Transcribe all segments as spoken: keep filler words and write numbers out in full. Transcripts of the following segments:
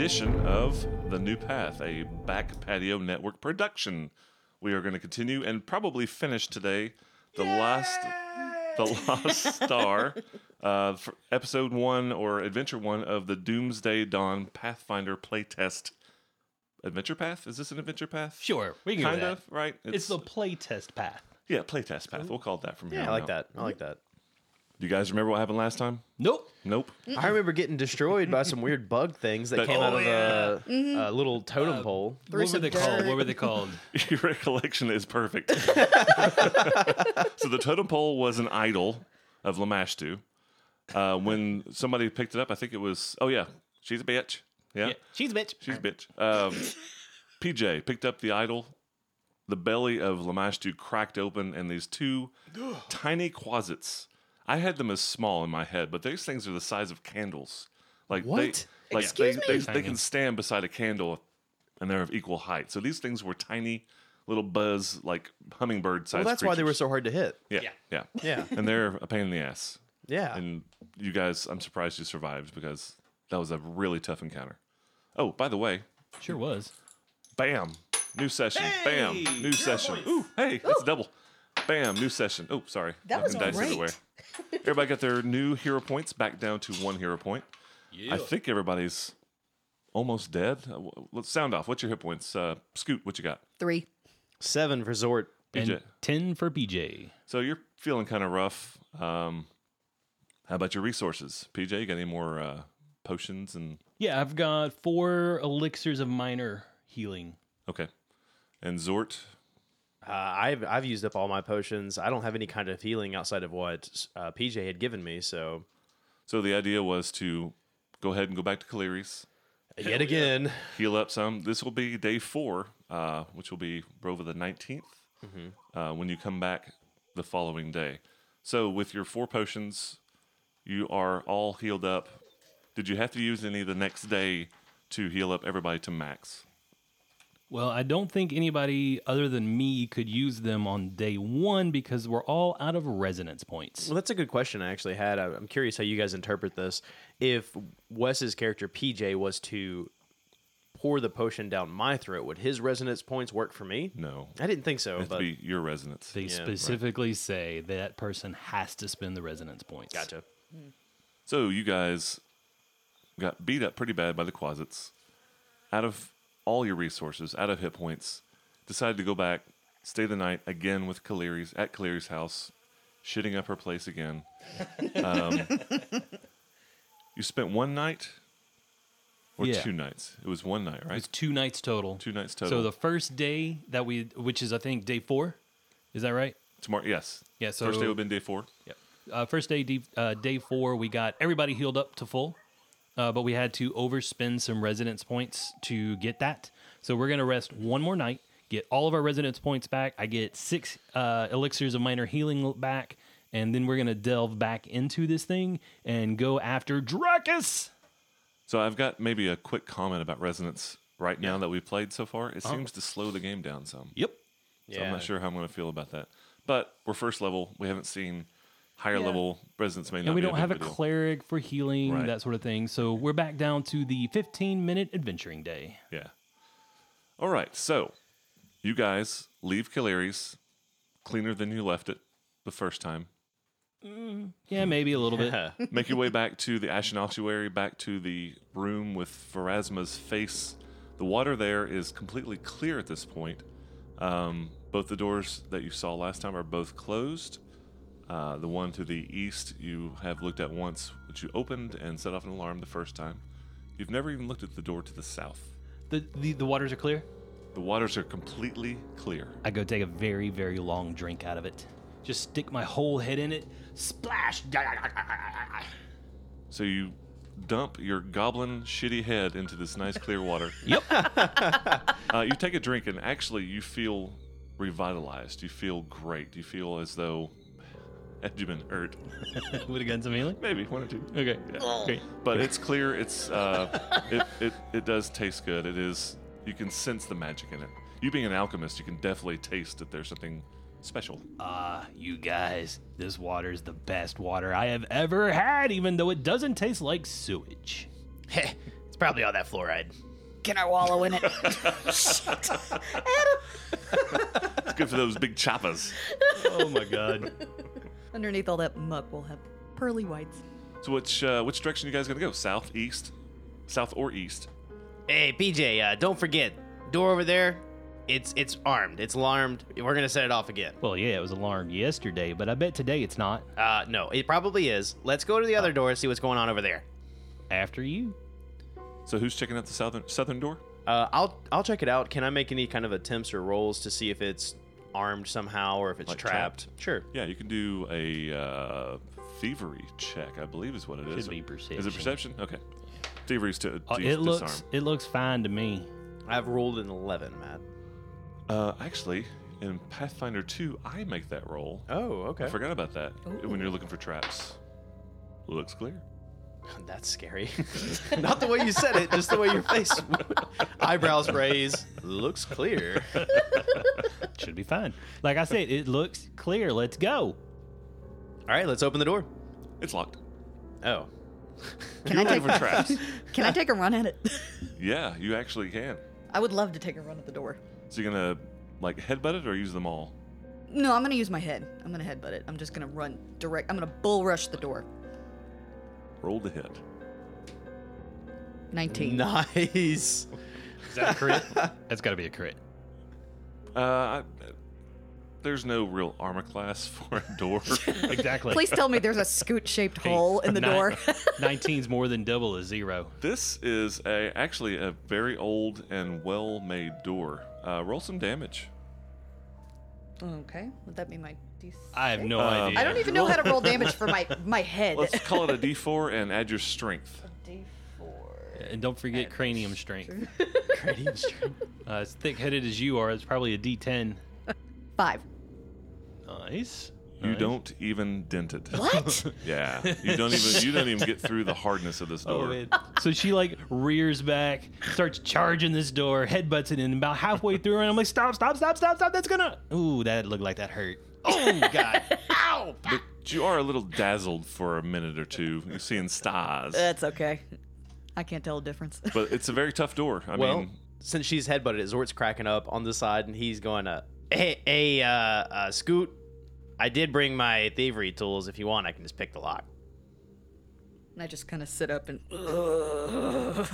edition of The New Path, a Back Patio Network production. We are going to continue and probably finish today the Yay! last the last star, uh, for episode one or adventure one of the Doomsday Dawn Pathfinder playtest. Adventure path? Is this an adventure path? Sure, we can kind go of, right? It's, it's the playtest path. Yeah, playtest path. We'll call it that from here. Yeah, on I like out. that. I like that. Do you guys remember what happened last time? Nope. Nope. I remember getting destroyed by some weird bug things that, That- came oh, out of yeah. a, Mhm. a little totem Uh, pole. Threw What were some they called? dirt. What were they called? Your recollection is perfect. So the totem pole was an idol of Lamashtu. Uh, when somebody picked it up, I think it was, oh yeah, she's a bitch. Yeah, Yeah, she's a bitch. she's a bitch. Um, P J picked up the idol. The belly of Lamashtu cracked open, and these two tiny quasits. I had them as small in my head, but these things are the size of candles. Like What? They, like Excuse they, me? they, they Tiny. can stand beside a candle, and they're of equal height. So these things were tiny, little buzz, like hummingbird-sized. Well, that's why they were creatures. so hard to hit. Yeah, Yeah. yeah, Yeah. and they're a pain in the ass. Yeah. And you guys, I'm surprised you survived because that was a really tough encounter. Oh, by the way, Sure was. bam, new session. Bam, new session. Ooh, hey, that's a double. Bam, new session. Oh, sorry. That was Knocking dice great. everywhere. Everybody got their new hero points back down to one hero point. Yeah. I think everybody's almost dead. Uh, w- Let's sound off. What's your hit points? Uh, Scoot, what you got? Three. Seven for Zort. P J. And ten for P J. So you're feeling kind of rough. Um, how about your resources? P J, you got any more uh, potions and... Yeah, I've got four elixirs of minor healing. Okay. And Zort? Uh, I've I've used up all my potions. I don't have any kind of healing outside of what uh, P J had given me. So So the idea was to go ahead and go back to Kaliri's, yet again, heal up some. This will be day four, uh, which will be Rova the nineteenth, uh, when you come back the following day. So with your four potions, you are all healed up. Did you have to use any the next day to heal up everybody to max? Well, I don't think anybody other than me could use them on day one because we're all out of resonance points. well, that's a good question I actually had. I- I'm curious how you guys interpret this. If Wes's character P J was to pour the potion down my throat, would his resonance points work for me? No. I didn't think It so, has to but be your resonance. They Yeah, specifically say that person has to spend the resonance points. gotcha. So you guys got beat up pretty bad by the Quasits. Out of all your resources, out of hit points, decided to go back, stay the night again with Kaliri's at Kaliri's house, shitting up her place again. Um, you spent one night or Yeah. two nights? It was one night, It right? was two nights total. Two nights total. So the first day that we, which is I think day four, is that right? Tomorrow, yes. Yeah. So First day would have been day four. Yep. Uh, first day, d- uh, day four, we got everybody healed up to full, uh, but we had to overspend some resonance points to get that. So we're gonna rest one more night, get all of our resonance points back. I get six uh, elixirs of minor healing back, and then we're gonna delve back into this thing and go after Dracus. So I've got maybe a quick comment about resonance right now that we've played so far. It seems to slow the game down some. Yep. So Yeah. I'm not sure how I'm going to feel about that. But we're first level. We haven't seen higher Yeah. level resonance may not And we be don't a have a big deal. cleric for healing, Right. that sort of thing. So we're back down to the fifteen minute adventuring day. Yeah. All right. So you guys leave Kaliri's cleaner than you left it the first time. Yeah, maybe a little bit. Make your way back to the Ashen Ossuary, back to the room with Pharasma's face. The water there is completely clear at this point. Um, both the doors that you saw last time are both closed. Uh, the one to the east you have looked at once, which you opened and set off an alarm the first time. You've never even looked at the door to the south. The, the the waters are clear. The waters are completely clear. I go take a very, very long drink out of it. Just stick my whole head in it. Splash! So you dump your goblin shitty head into this nice clear water. Yep. Uh, you take a drink and actually you feel revitalized. You feel great. You feel as though had you been hurt. Would have gotten some healing? Maybe one or two. Okay. Yeah. Great. But it's clear. It's uh, it, it it does taste good. It is. You can sense the magic in it. You being an alchemist, you can definitely taste that there's something special. Ah, you guys, this water's the best water I have ever had, even though it doesn't taste like sewage. It's It's probably all that fluoride. Can I wallow in it? It's good for those big choppers. Oh my god. Underneath all that muck, we'll have pearly whites. So which uh, which direction you guys gonna go? South, east, south or east? Hey, P J, uh, don't forget, door over there, it's it's armed. It's alarmed. We're going to set it off again. Well, yeah, it was alarmed yesterday, but I bet today it's not. Uh, no, it probably is. Let's go to the other door and see what's going on over there. After you. So who's checking out the southern southern door? Uh, I'll I'll check it out. Can I make any kind of attempts or rolls to see if it's armed somehow or if it's Like trapped? trapped? Sure. Yeah, you can do a uh, thievery check, I believe is what it is. Should be perception. Is it perception? Okay. Thievery's to, to Uh, use it looks disarm. it looks fine to me. I've rolled an eleven, Matt. Uh, actually, in Pathfinder two, I make that roll. Oh, okay. I forgot about that. Ooh. When you're looking for traps, looks clear. That's scary. Not the way you said it, just the way your face. Eyebrows raise. Looks clear. Should be fine. Like I said, it looks clear. Let's go. All right, let's open the door. It's locked. Oh. Can You're I looking take for traps. Can I take a run at it? Yeah, you actually can. I would love to take a run at the door. So you're gonna like headbutt it or use them all? No, I'm gonna use my head. I'm gonna headbutt it. I'm just gonna run direct. I'm gonna bull rush the door. Roll to hit. nineteen. Nice. Is that a crit? That's got to be a crit. Uh, I, there's no real armor class for a door. Exactly. Please tell me there's a scoot-shaped Hey, hole in the nine- door. nineteen's more than double a zero. This is a actually a very old and well-made door. Uh, roll some damage. Okay. Would that be my D six? I have no Um, idea. I don't even know how to roll damage for my my head. Let's call it a D four and add your strength. D four. And don't forget cranium strength. Cranium strength. Uh, as thick-headed as you are, it's probably a D ten. Five. Nice. You Nice. don't even dent it. What? Yeah, you don't even you don't even get through the hardness of this door. Oh, man. So she like rears back, starts charging this door, headbutts it in. About halfway through, and I'm like, "Stop! Stop! Stop! Stop! Stop! That's gonna." Ooh, that looked like that hurt. Oh God! Ow! But you are a little dazzled for a minute or two. You're seeing stars, That's okay. I can't tell a difference. but it's a very tough door. I Well, mean, since she's headbutted it, Zort's cracking up on the side, and he's going, uh, hey, hey, uh, uh, Scoot, I did bring my thievery tools. If you want, I can just pick the lock. And I just kind of sit up and. All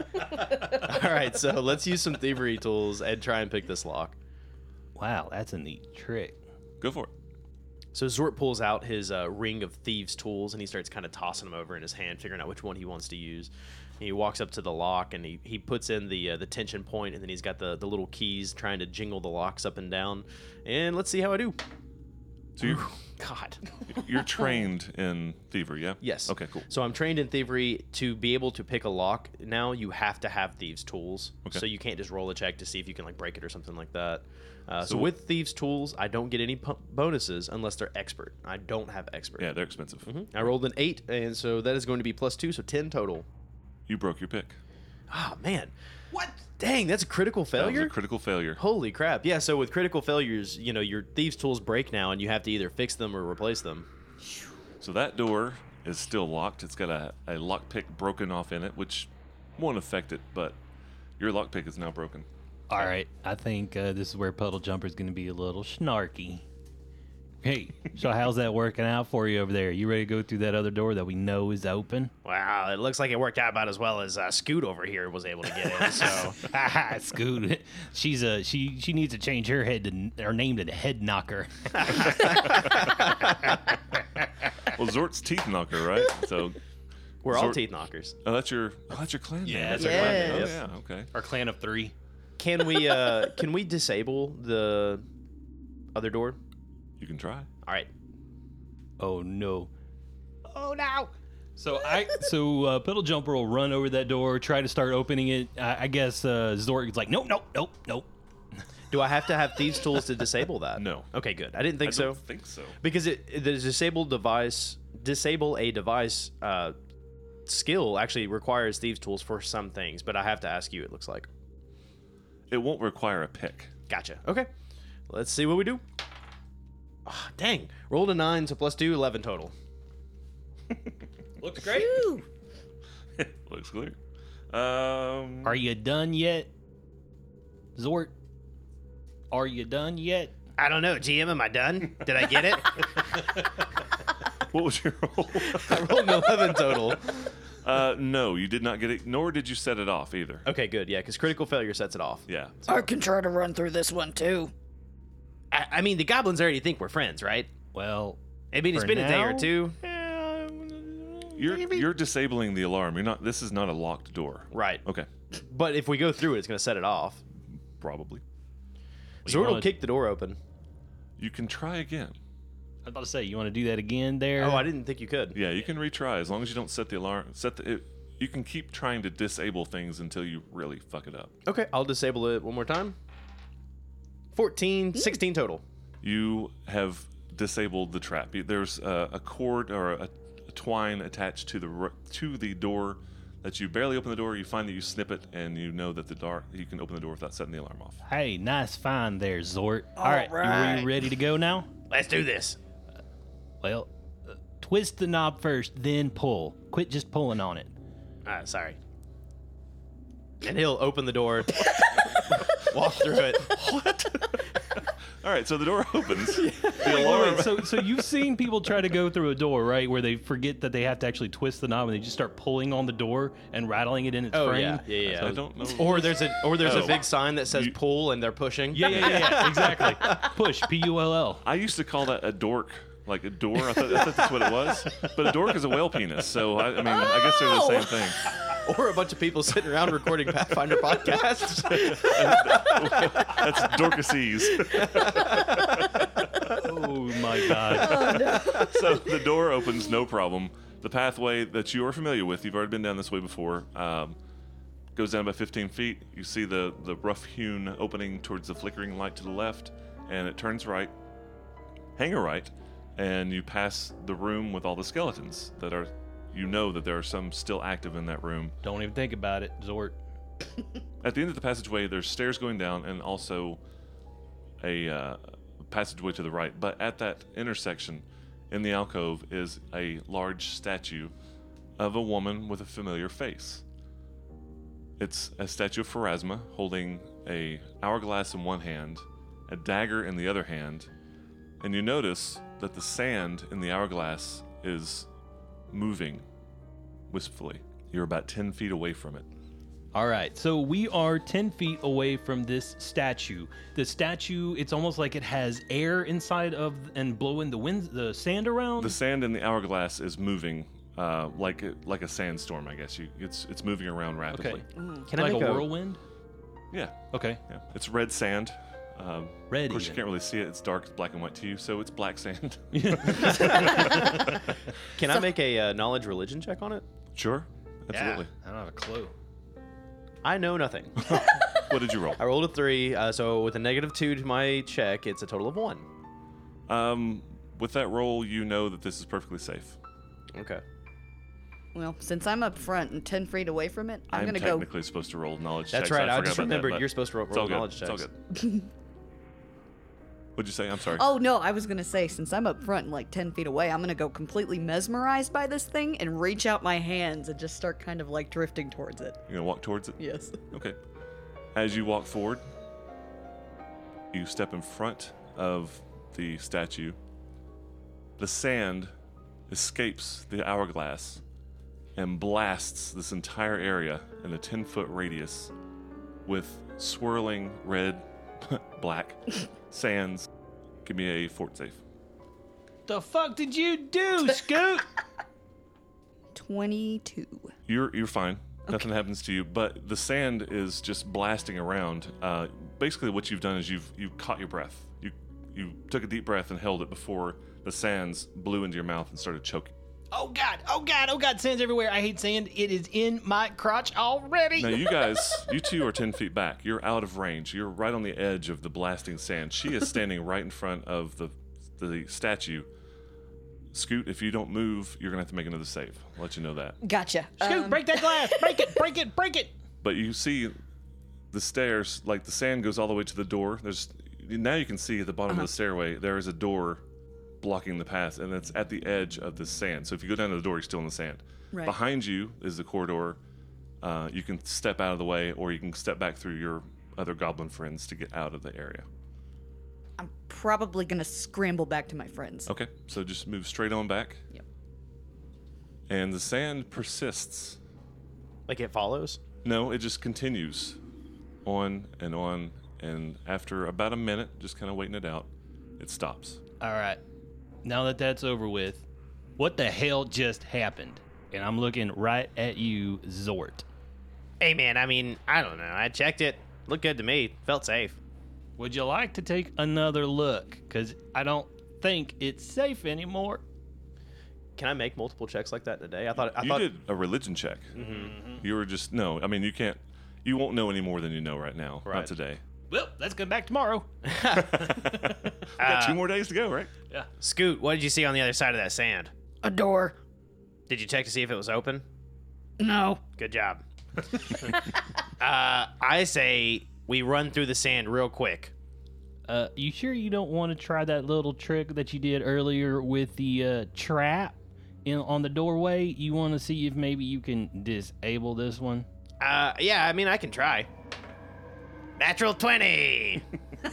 right, so let's use some thievery tools and try and pick this lock. Wow, that's a neat trick. go for it. So Zort pulls out his uh, ring of thieves' tools, and he starts kind of tossing them over in his hand, figuring out which one he wants to use. And he walks up to the lock, and he, he puts in the uh, the tension point, and then he's got the, the little keys trying to jingle the locks up and down. And let's see how I do. So you God. you're trained in thievery, yeah? Yes. Okay, cool. So I'm trained in thievery. To be able to pick a lock now, you have to have thieves' tools. Okay. So you can't just roll a check to see if you can like break it or something like that. Uh, so, So- with thieves' tools, I don't get any pu- bonuses unless they're expert. I don't have expert. Yeah, they're expensive. I rolled an eight, and so that is going to be plus two, so ten total. You broke your pick. Oh man, what? Dang, that's a critical That was failure. a critical failure. Holy crap! Yeah, so with critical failures, you know your thieves' tools break now, and you have to either fix them or replace them. So that door is still locked. It's got a, a lockpick broken off in it, which won't affect it, but your lockpick is now broken. All right, I think uh, this is where Puddle Jumper's going to be a little snarky. Hey, so how's that working out for you over there? You ready to go through that other door that we know is open? Wow, it looks like it worked out about as well as uh, Scoot over here was able to get in. So Haha, Scoot. She's a she. She needs to change her head to her name to the Head Knocker. Well, Zort's Teeth Knocker, right? So, we're all Zort- teeth knockers. oh, that's your oh, that's your clan name. Yeah, That's that's your our clan clan name. name. Oh, yeah, okay. Our clan of three. Can we uh can we disable the other door? You can try. All right. Oh no. Oh no. So I so uh, Puddle Jumper will run over that door, try to start opening it. I, I guess uh, Zork's like, nope, nope, nope, nope. Do I have to have thieves' tools to disable that? No. Okay, good. I didn't think I so. don't think so. Because it the disabled device disable a device uh, skill actually requires thieves' tools for some things, but I have to ask you. It looks like. It won't require a pick. Gotcha. Okay. Let's see what we do. Ah, dang. Rolled a nine, so plus two, eleven total. Looks great. Whew. Looks clear. Um, Are you done yet? Zort, are you done yet? I don't know, G M. Am I done? Did I get it? what was your roll? I rolled an eleven total. uh, no, you did not get it, nor did you set it off either. Okay, good. Yeah, because critical failure sets it off. Yeah. I can try to run through this one too. I, I mean, the goblins already think we're friends, right? Well, I mean, it's For been a day or now? two. You're you're disabling the alarm. You're not. This is not a locked door. Right. Okay. But if we go through it, it's going to set it off. Probably. Zord will wanna- kick the door open. You can try again. I was about to say, you want to do that again there? Oh, I didn't think you could. Yeah, you can retry as long as you don't set the alarm. Set the. It, you can keep trying to disable things until you really fuck it up. Okay, I'll disable it one more time. fourteen, sixteen total. You have disabled the trap. You- There's a, a cord or a, a twine attached to the ro- to the door that you barely open the door. You find that you snip it, and you know that the door you can open the door without setting the alarm off. Hey, nice find there, Zort. All right, you- right. you ready to go now? Let's do this. Well, uh, twist the knob first, then pull. Quit just pulling on it. Ah, sorry. And he'll open the door, walk through it. All right, so the door opens. The Wait, alarm. wait, so, so you've seen people try to go through a door, right, where they forget that they have to actually twist the knob and they just start pulling on the door and rattling it in its Oh frame? yeah, yeah, yeah. I don't know. Or there's a or there's Oh. a big sign that says You- pull and they're pushing. Yeah, yeah, yeah, yeah, exactly. Push, P U L L. I used to call that a dork, like a door. I thought, I thought that's what it was. But a dork is a whale penis, so I, I mean, I guess they're the same thing. Or a bunch of people sitting around recording Pathfinder podcasts. That's dorcases. Oh my god. So the door opens, no problem. The pathway that you are familiar with, you've already been down this way before, um, goes down about fifteen feet. You see the, the rough-hewn opening towards the flickering light to the left, and it turns right, hang a right, and you pass the room with all the skeletons that are, you know that there are some still active in that room. Don't even think about it, Zort. At the end of the passageway, there's stairs going down and also a uh, passageway to the right. But at that intersection in the alcove is a large statue of a woman with a familiar face. It's a statue of Pharasma holding a hourglass in one hand, a dagger in the other hand, and you notice that the sand in the hourglass is moving wistfully. You're about ten feet away from it. All right, so we are ten feet away from this statue. The statue, it's almost like it has air inside of and blowing the wind, the sand around. The sand in the hourglass is moving uh, like it, like a sandstorm, I guess. You, it's it's moving around rapidly. Okay. Can I like a make a- whirlwind? Yeah, Okay. yeah. It's red sand. Um, Red Of course, you even. can't really see it. It's dark, it's black and white to you, so it's black sand. Can I make a uh, knowledge religion check on it? Sure, absolutely. I don't have a clue. I know nothing. What did you roll? I rolled a three, uh, so with a negative two to my check, it's a total of one. Um, with that roll, you know that this is perfectly safe. Okay. Well, since I'm up front and ten feet away from it, I'm, I'm gonna go. technically supposed to roll knowledge That's checks. right. I, forgot just about that, remembered but you're supposed to roll, it's all roll good. knowledge It's all checks. good. What'd you say? I'm sorry. Oh no, I was gonna say since I'm up front and like ten feet away, I'm gonna go completely mesmerized by this thing and reach out my hands and just start kind of like drifting towards it. You're gonna walk towards it? Yes. Okay. As you walk forward, you step in front of the statue. The sand escapes the hourglass and blasts this entire area in a ten foot radius with swirling red, black sands. Give me a fort save. The fuck did you do, Scoot? Twenty-two. You're you're fine. Nothing happens to you, but the sand is just blasting around. Uh, basically, what you've done is you've you caught your breath. You you took a deep breath and held it before the sands blew into your mouth and started choking. Oh god, oh god, oh god, sand's everywhere. I hate sand. It is in my crotch already. Now you guys, you two are ten feet back. You're out of range. You're right on the edge of the blasting sand. She is standing right in front of the the statue. Scoot, if you don't move, you're gonna have to make another save. I'll let you know that. Gotcha. Scoot, Um, break that glass. Break it, break it, break it. But you see the stairs, like the sand goes all the way to the door. There's now you can see at the bottom of the stairway there is a door blocking the path, and it's at the edge of the sand. So if you go down to the door, you're still in the sand. Right. Behind you is the corridor Uh, you can step out of the way, or you can step back through your other goblin friends to get out of the area. I'm probably gonna scramble back to my friends. Okay, so just move straight on back. Yep. And the sand persists. Like it follows? No, it just continues on and on. And after about a minute, just kind of waiting it out, it stops. All right. Now that that's over with, what the hell just happened? And I'm looking right at you, Zort. Hey, man, I mean, I don't know. I checked it. Looked good to me. Felt safe. Would you like to take another look? Because I don't think it's safe anymore. Can I make multiple checks like that in a day? I thought. I you thought. did a religion check. Mm-hmm. You were just, no, I mean, you can't, you won't know any more than you know right now. Right. Not today. Well, let's go back tomorrow. We got two more days to go, right? Yeah. Scoot, what did you see on the other side of that sand? A door. Did you check to see if it was open? No. Good job. uh, I say we run through the sand real quick. Uh, you sure you don't want to try that little trick that you did earlier with the uh, trap in on the doorway? You want to see if maybe you can disable this one? Uh, yeah, I mean, I can try. Natural twenty!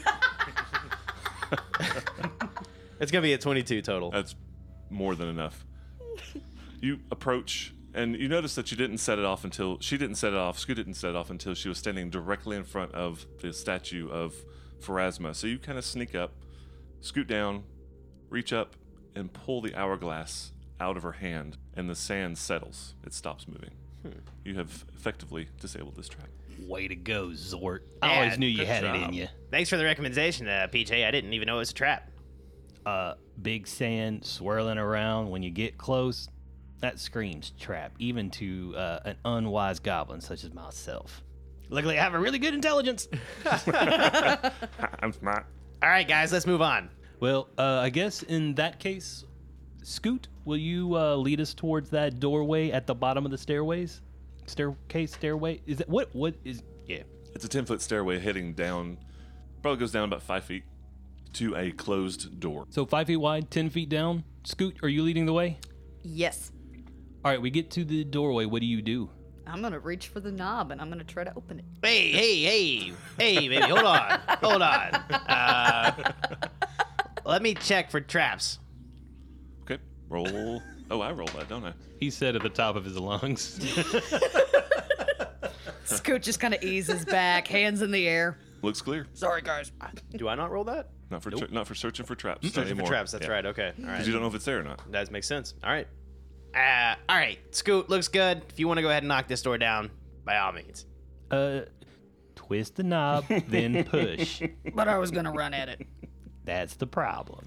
It's going to be a twenty-two total. That's more than enough. You approach, and you notice that you didn't set it off until, she didn't set it off, Scoot didn't set it off until she was standing directly in front of the statue of Pharasma. So you kind of sneak up, scoot down, reach up, and pull the hourglass out of her hand, and the sand settles. It stops moving. Hmm. You have effectively disabled this trap. Way to go, Zort. I Yeah, always knew you good had it job. in you. Thanks for the recommendation, uh, P J. I didn't even know it was a trap. Uh, big sand swirling around when you get close. That screams trap, even to uh, an unwise goblin such as myself. Luckily, I have a really good intelligence. I'm smart. All right, guys, let's move on. Well, uh, I guess in that case, Scoot, will you uh, lead us towards that doorway at the bottom of the stairways? Staircase, stairway? Is that what? What is? Yeah. It's a ten-foot stairway heading down, probably goes down about five feet to a closed door. So five feet wide, ten feet down. Scoot, are you leading the way? Yes. All right, we get to the doorway. What do you do? I'm gonna reach for the knob and I'm gonna try to open it. Hey, hey, hey, hey, baby, hold on, hold on. Uh, let me check for traps. Okay, roll. Oh, I rolled that, don't I? He said at the top of his lungs. Scoot just kind of eases back, hands in the air. Looks clear. Sorry, guys. Do I not roll that? Not for not for searching for traps. Searching for anymore. traps. That's Yeah. right. Okay. All Because right. you don't know if it's there or not. That does make sense. All right. Uh, all right. Scoot, looks good. If you want to go ahead and knock this door down, by all means. uh, twist the knob, then push. But I was gonna run at it. That's the problem.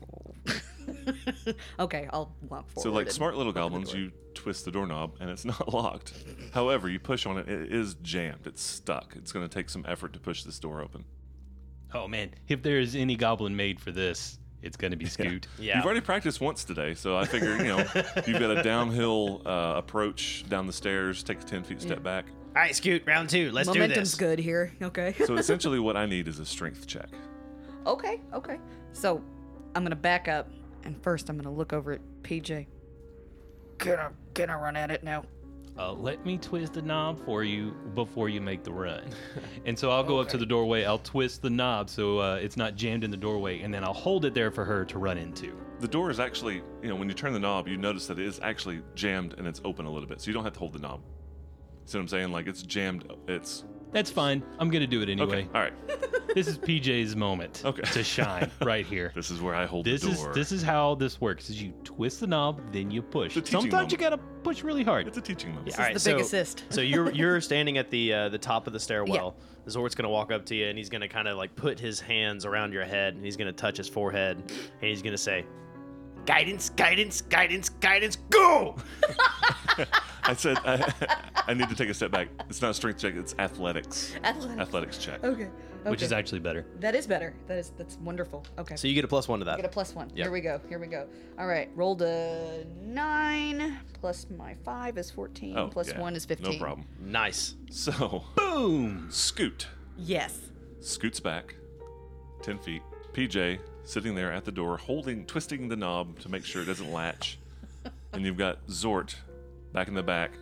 Okay, I'll walk forward. So, like and smart little open the goblins, door. you twist the doorknob and it's not locked. However, you push on it, it is jammed. It's stuck. It's going to take some effort to push this door open. Oh man, if there is any goblin made for this, it's gonna be Scoot. Yeah. You've already practiced once today, so I figure, you know, you've got a downhill uh, approach down the stairs, take a ten feet step back. All right, Scoot, round two. Let's do Momentum's this. good here. Okay. So, essentially, what I need is a strength check. okay. Okay. So I'm gonna back up, and first I'm gonna look over at P J. Can I can I run at it now? Uh, let me twist the knob for you before you make the run. And so I'll go up to the doorway. I'll twist the knob so uh, it's not jammed in the doorway, and then I'll hold it there for her to run into. The door is actually, you know, when you turn the knob, you notice that it is actually jammed and it's open a little bit. So you don't have to hold the knob. See what I'm saying? Like, it's jammed. It's That's fine. I'm gonna do it anyway. okay. All right. This is P J's moment Okay. to shine right here. This is where I hold This the is door. this is how this works: is you twist the knob, then you push. It's a teaching Sometimes you moment. gotta push really hard. It's a teaching moment. All right, the so, big assist. so you're you're standing at the uh, the top of the stairwell. Zort's gonna walk up to you and he's gonna kind of like put his hands around your head and he's gonna touch his forehead and he's gonna say, "Guidance, guidance, guidance, guidance, go!" I said I, I need to take a step back. It's not a strength check. It's athletics. Athletics. Athletics check. Okay. Which is okay. actually better. That is better. That is that's wonderful. Okay. So you get a plus one to Get a that. plus one. Yep. Here we go. Here we go. All right. Rolled a nine plus my five is fourteen. Oh, Plus yeah. one is fifteen. No problem. Nice. So, Boom! Scoot. Yes. Scoots back ten feet. P J sitting there at the door, holding, twisting the knob to make sure it doesn't latch. And you've got Zort back in the back,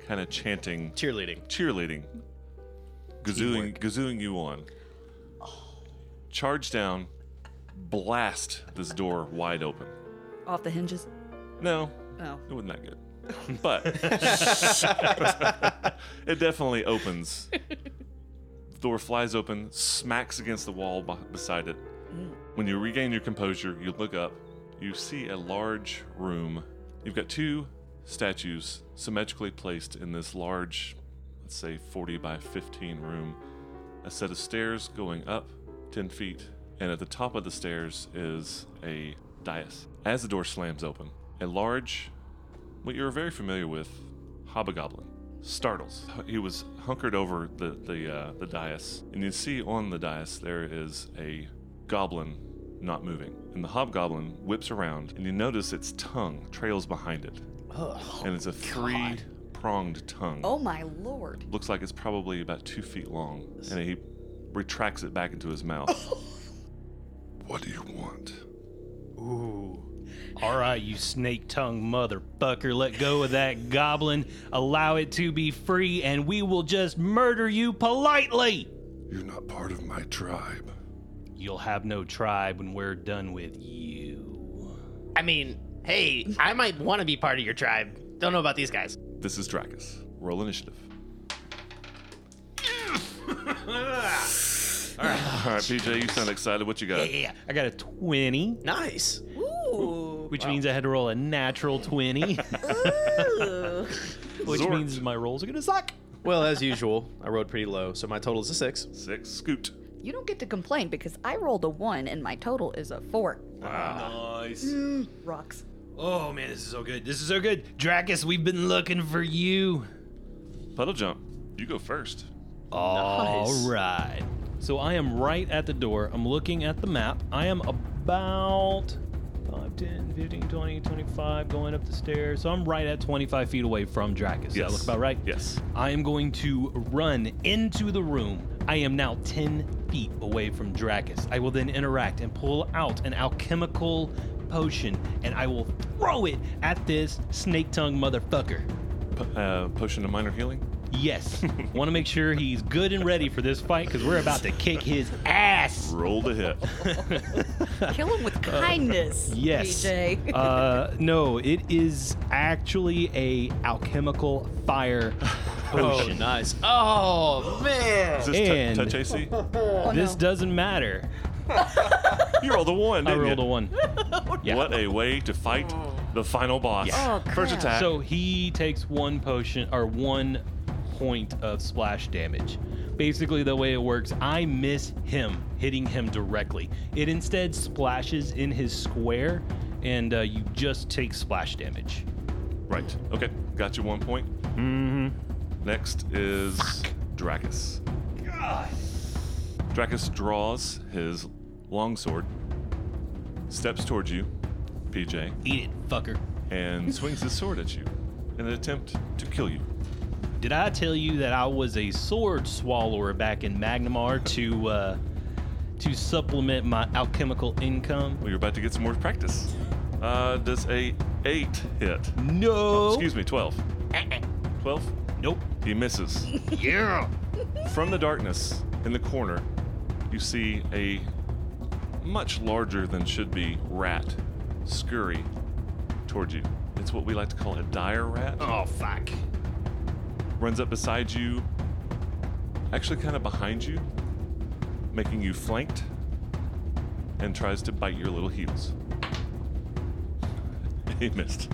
kind of chanting, Cheerleading. cheerleading, gazooing, gazooing you on. Charge down, blast this door wide open. Off the hinges. No, Oh. it wasn't that good. But it definitely opens. The door flies open, smacks against the wall b- beside it. When you regain your composure, you look up. You see a large room. You've got two statues symmetrically placed in this large, let's say forty by fifteen room. A set of stairs going up ten feet, and at the top of the stairs is a dais. As the door slams open, a large, what you're very familiar with, hobgoblin startles. He was hunkered over the the uh, the dais, and you see on the dais there is a goblin not moving. And the hobgoblin whips around, and you notice its tongue trails behind it, and it's a three-pronged tongue. Oh my lord. Looks like it's probably about two feet long, and he retracts it back into his mouth. What do you want? Ooh. All right, you snake-tongued motherfucker, let go of that goblin, allow it to be free, and we will just murder you politely. You're not part of my tribe. You'll have no tribe when we're done with you. I mean, hey, I might want to be part of your tribe. Don't know about these guys. This is Dracus. Roll initiative. All right, P J, you sound excited. What you got? Yeah, I got a twenty, Nice. Ooh. which means I had to roll a natural twenty, Ooh. which Zort. means my rolls are gonna suck. Well, as usual, I rolled pretty low, so my total is a six. Six. Scoot. You don't get to complain because I rolled a one and my total is a four. Nice. Rocks. Oh man, this is so good. This is so good. Dracus, we've been looking for you. Puddle jump. You go first. All Nice. right. So I am right at the door. I'm looking at the map. I am about five, ten, fifteen, twenty, twenty-five going up the stairs. So I'm right at twenty-five feet away from Dracus. Does that look about right? Yes. I am going to run into the room. I am now ten feet away from Dracus. I will then interact and pull out an alchemical potion, and I will throw it at this snake-tongued motherfucker. P- uh, potion of minor healing. Yes. Want to make sure he's good and ready for this fight because we're about to kick his ass. Roll to hit. Kill him with kindness. Yes. P J. uh, no, it is actually a alchemical fire potion. Oh, nice. Oh, man. Is this t- And- touch A C? This doesn't matter. You rolled a one, I didn't rolled you? a one. Yeah. What a way to fight the final boss. Oh, First crap. attack. So he takes one potion or one point of splash damage. Basically, the way it works, I miss him hitting him directly. It instead splashes in his square, and uh, you just take splash damage. Right. Okay. Got you one point. Mm-hmm. Next is Dracus. Dracus draws his longsword, steps towards you, P J, Eat it, fucker. and swings his sword at you in an attempt to kill you. Did I tell you that I was a sword swallower back in Magnamar to uh, to supplement my alchemical income? Well, you're about to get some more practice. Uh, does a eight hit? No. Excuse me, twelve. twelve? Nope. He misses. Yeah. From the darkness in the corner, you see a much larger than should be rat scurry towards you. It's what we like to call a dire rat. Oh fuck. Runs up beside you, actually kind of behind you, making you flanked, and tries to bite your little heels. He missed.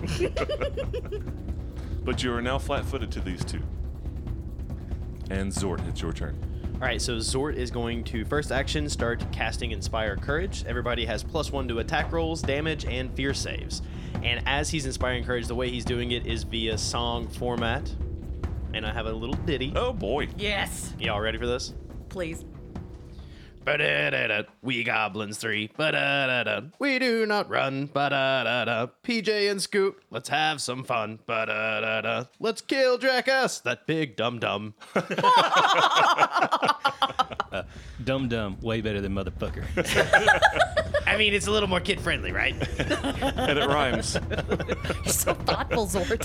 But you are now flat-footed to these two. And Zort, it's your turn. All right, so Zort is going to first action start casting Inspire Courage. Everybody has plus one to attack rolls, damage, and fear saves. And as he's inspiring courage, the way he's doing it is via song format. And I have a little ditty. Oh boy. Yes. Y'all ready for this? Please. Ba-da-da-da, we goblins three. Ba-da-da-da, we do not run. Ba-da-da-da, P J and Scoot, let's have some fun. Ba-da-da-da, let's kill Dracus, that big dum-dum. Dumb dumb, way better than motherfucker. I mean, it's a little more kid friendly, right? And it rhymes. You're so thoughtful, Zort.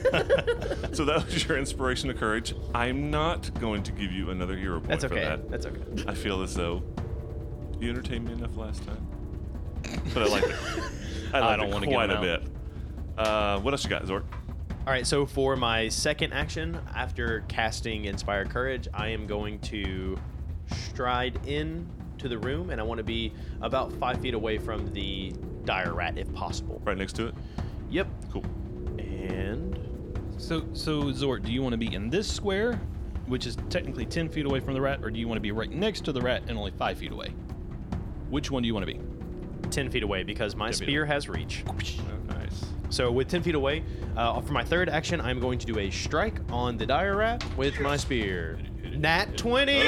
So that was your inspiration of courage. I'm not going to give you another hero point That's for okay. that. That's okay. I feel as though you entertained me enough last time. But I liked it. I, liked don't it wanna give quite it a out. bit. Uh, what else you got, Zort? All right, so for my second action, after casting Inspire Courage, I am going to stride in to the room, and I want to be about five feet away from the dire rat, if possible. Right next to it? Yep. Cool. And So, so Zort, do you want to be in this square, which is technically ten feet away from the rat, or do you want to be right next to the rat and only five feet away? Which one do you want to be? ten feet away, because my ten feet spear has reach. Oh, nice. So with ten feet away, uh, for my third action, I'm going to do a strike on the dire rat with my spear. Nat twenty!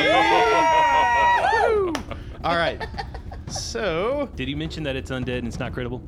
Woo! All right. So, Did he mention that it's undead and it's not critical?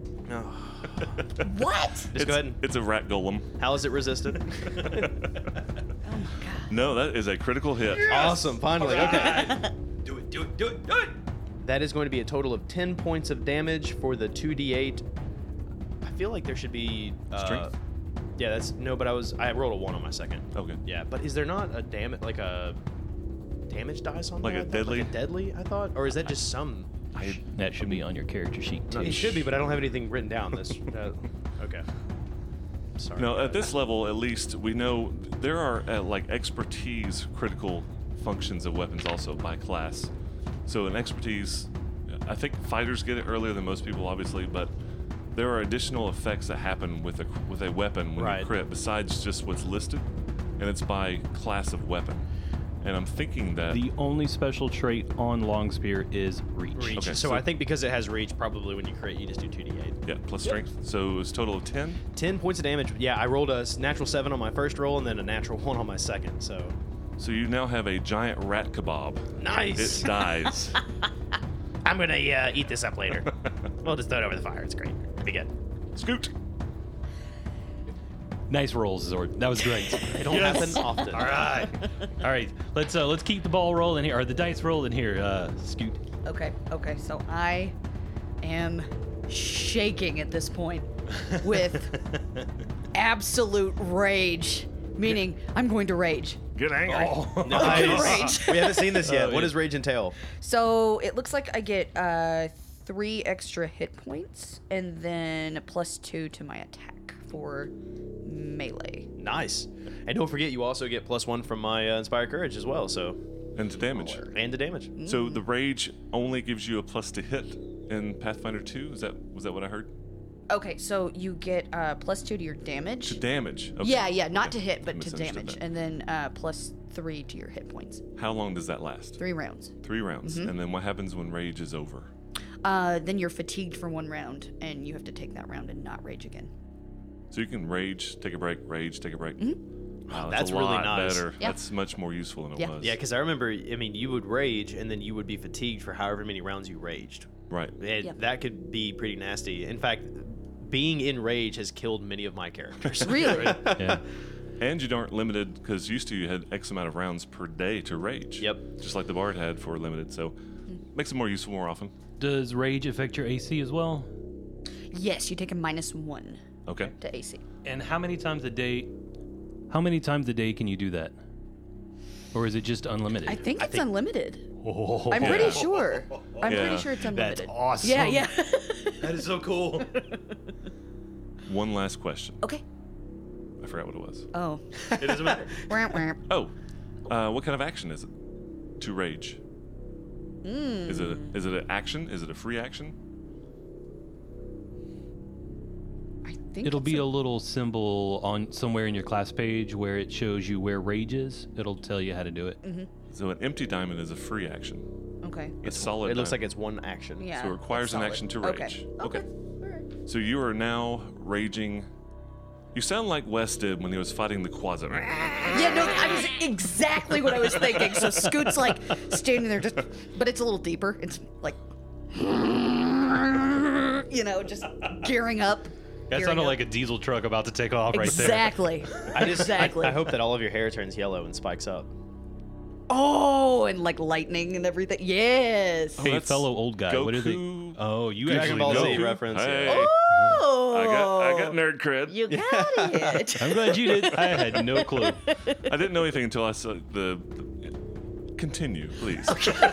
What? just It's, go ahead and, it's a rat golem. how is it resisted? Oh my god. No, that is a critical hit. Awesome, finally. Okay. Do it, do it, do it, do it! That is going to be a total of ten points of damage for the two d eight. I feel like there should be uh, Strength? Yeah, that's no, but I was I rolled a one on my second. Okay. Yeah, but is there not a damage like a damage dice on Like that? a I thought? deadly? Like a deadly, I thought, or is that just some? I, That should be on your character sheet, too. No, it should be, but I don't have anything written down. This. Uh, okay. Sorry. no, at this level, at least, we know there are uh, like expertise critical functions of weapons also by class. So an expertise, I think fighters get it earlier than most people, obviously, but there are additional effects that happen with a with a weapon when Right. you crit besides just what's listed, and it's by class of weapon. And I'm thinking that The only special trait on long spear is reach. Reach. Okay, so, so- I think because it has reach, probably when you crit, you just do two d eight. yeah, plus strength. So it's total of ten. ten points of damage. Yeah, I rolled a s- natural seven on my first roll and then a natural one on my second. So So you now have a giant rat kebab. nice. It dies. I'm gonna uh, eat this up later. We'll just throw it over the fire. It's great. It'll be good. Scoot. Nice rolls, Zord. That was great. They don't happen often. All right, all right. Let's uh, let's keep the ball rolling here, or the dice rolling here. Uh, Scoot. Okay, okay, so I am shaking at this point with absolute rage, meaning I'm going to rage. Get angry. Nice. Rage. We haven't seen this yet. Oh, What yeah. does rage entail? So it looks like I get uh, three extra hit points and then plus two to my attack for melee. Nice. And don't forget, you also get plus one from my uh, Inspire Courage as well. So And to damage. and the damage. So the rage only gives you a plus to hit in Pathfinder two. Is that was that what I heard? Okay, so you get uh, plus two to your damage. To damage. Okay. Yeah, yeah, not Okay. to hit, I but to misunderstood damage, that. and then uh, plus three to your hit points. How long does that last? Three rounds. Three rounds. Mm-hmm. And then what happens when rage is over? Uh, then you're fatigued for one round, and you have to take that round and not rage again. So you can rage, take a break, rage, take a break. Wow, That's a really lot nice. better. Yeah. That's much more useful than it Yeah. was. Yeah, because I remember, I mean, you would rage and then you would be fatigued for however many rounds you raged. Right. It, Yep. That could be pretty nasty. In fact, being in rage has killed many of my characters. Really? Yeah. And you aren't limited because used to you had X amount of rounds per day to rage. Yep. Just like the bard had for limited. So makes it more useful more often. Does rage affect your A C as well? Yes, you take a minus one Okay. to A C. And how many times a day? How many times a day can you do that? Or is it just unlimited? I think it's think- unlimited. Oh, I'm pretty sure. I'm Yeah. pretty sure it's unlimited. awesome. Yeah, yeah. That is so cool. One last question. Okay. I forgot what it was. Oh. It doesn't matter. Wah, wah. Oh, uh, what kind of action is it? To rage. Mm. Is it a, is it an action? Is it a free action? I think It'll it's be a little symbol on somewhere in your class page where it shows you where rage is. It'll tell you how to do it. So an empty diamond is a free action. Okay. A solid. It looks like diamond. it's one action. Yeah. So it requires it's an solid. action to Okay. rage. Okay. Okay. All right. So you are now raging. You sound like Wes did when he was fighting the Quasit. Yeah, no, I was exactly what I was thinking. So Scoot's like standing there, just, but it's a little deeper. It's like, you know, just gearing up. That gearing sounded up. like a diesel truck about to take off right there. Exactly. I just I- exactly. I, hope that all of your hair turns yellow and spikes up. Oh, and like lightning and everything. Yes. Hey, that's fellow old guy. What are they? Goku. Oh, you Dragon actually Ball know. Z reference. Hey, Yeah. Oh. I got I got nerd cred. You got it. I'm glad you did. I had no clue. I didn't know anything until I saw the. the continue, please.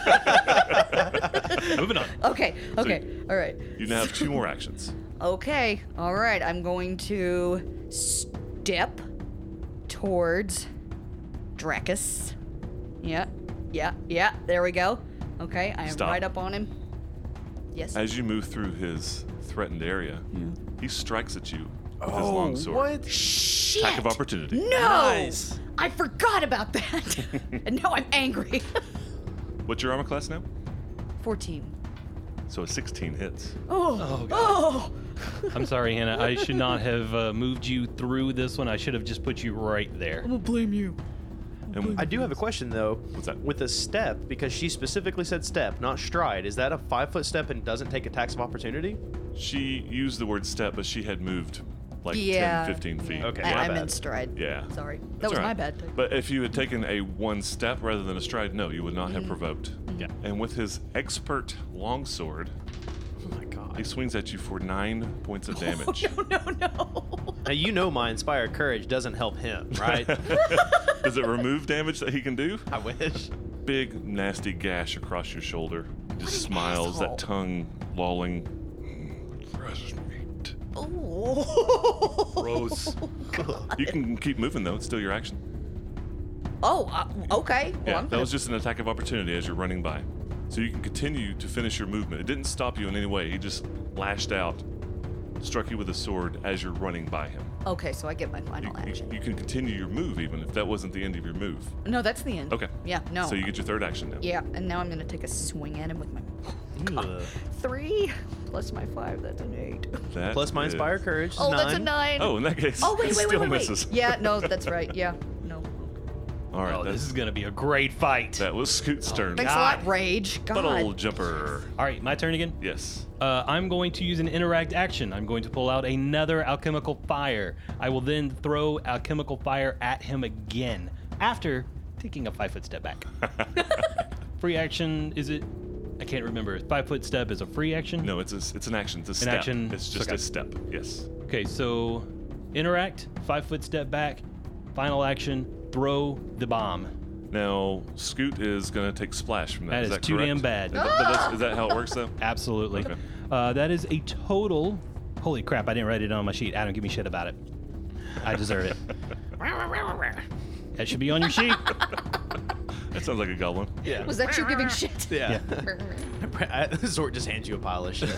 Moving on. Okay. Okay. All right. You now have two more actions. Okay. All right. I'm going to step towards Dracus. Yeah. Yeah. Yeah. There we go. Okay. I am Stop. right up on him. Yes. As you move through his threatened area, he strikes at you with his Oh, long sword. what? Shit. Attack of opportunity. No. Nice. I forgot about that. And now I'm angry. What's your armor class now? fourteen. So a sixteen hits. Oh. Oh. I'm sorry, Hannah. I should not have uh, moved you through this one. I should have just put you right there. I'm gonna blame you. And I do have a question though. What's that? With a step, because she specifically said step, not stride. Is that a five foot step and doesn't take attacks of opportunity? she used the word step, but she had moved like Yeah. ten, fifteen feet. Okay. I, my I'm in bad. stride. Yeah. Sorry. That That's was all my right. bad. But if you had taken a one step rather than a stride, no, you would not Mm-hmm. have provoked. Yeah. And with his expert longsword, Oh my god. he swings at you for nine points of damage. No, no. Now you know my inspired courage doesn't help him, right? Does it remove damage that he can do? I wish. Big, nasty gash across your shoulder. He just an smiles, asshole. that tongue lolling. Mm, fresh meat. Oh. Gross. You can keep moving, though. It's still your action. Oh, uh, okay. Well, Yeah, I'm that gonna... was just an attack of opportunity as you're running by. So you can continue to finish your movement. It didn't stop you in any way. He just lashed out, struck you with a sword as you're running by him. Okay, so I get my You, final you, action. you can continue your move even if that wasn't the end of your move. No, that's the end. Okay. Yeah, no. So you get your third action now. Yeah, and now I'm gonna take a swing at him with my Ugh. three plus my five. That's an eight. That Plus my is- inspired courage is Oh, nine. that's a nine. Oh, in that case, Oh, wait, it wait, still wait, wait, misses. wait. Yeah, no, that's right. Yeah, no. All right, Oh, that's, this is going to be a great fight. that was Scoot's turn. Thanks a lot, Rage. God. Puddle jumper. All right, my turn again. Yes. Uh, I'm going to use an interact action. I'm going to pull out another alchemical fire. I will then throw alchemical fire at him again after taking a five foot step back. Free action, is it? I can't remember. Five foot step is a free action? No, it's a, it's an action. It's a step. action, It's just okay. a step. Yes. Okay, so interact, five foot step back, final action, throw the bomb. Now, Scoot is going to take splash from that. That is is that too correct? damn bad. Is that, but that's- is that how it works, though? Absolutely. Okay. Uh, that is a total. Holy crap! I didn't write it on my sheet. Adam, give me shit about it. I deserve it. That should be on your sheet. That sounds like a goblin. Yeah. Was that you giving shit? Yeah. Zort just hands you a pile of shit.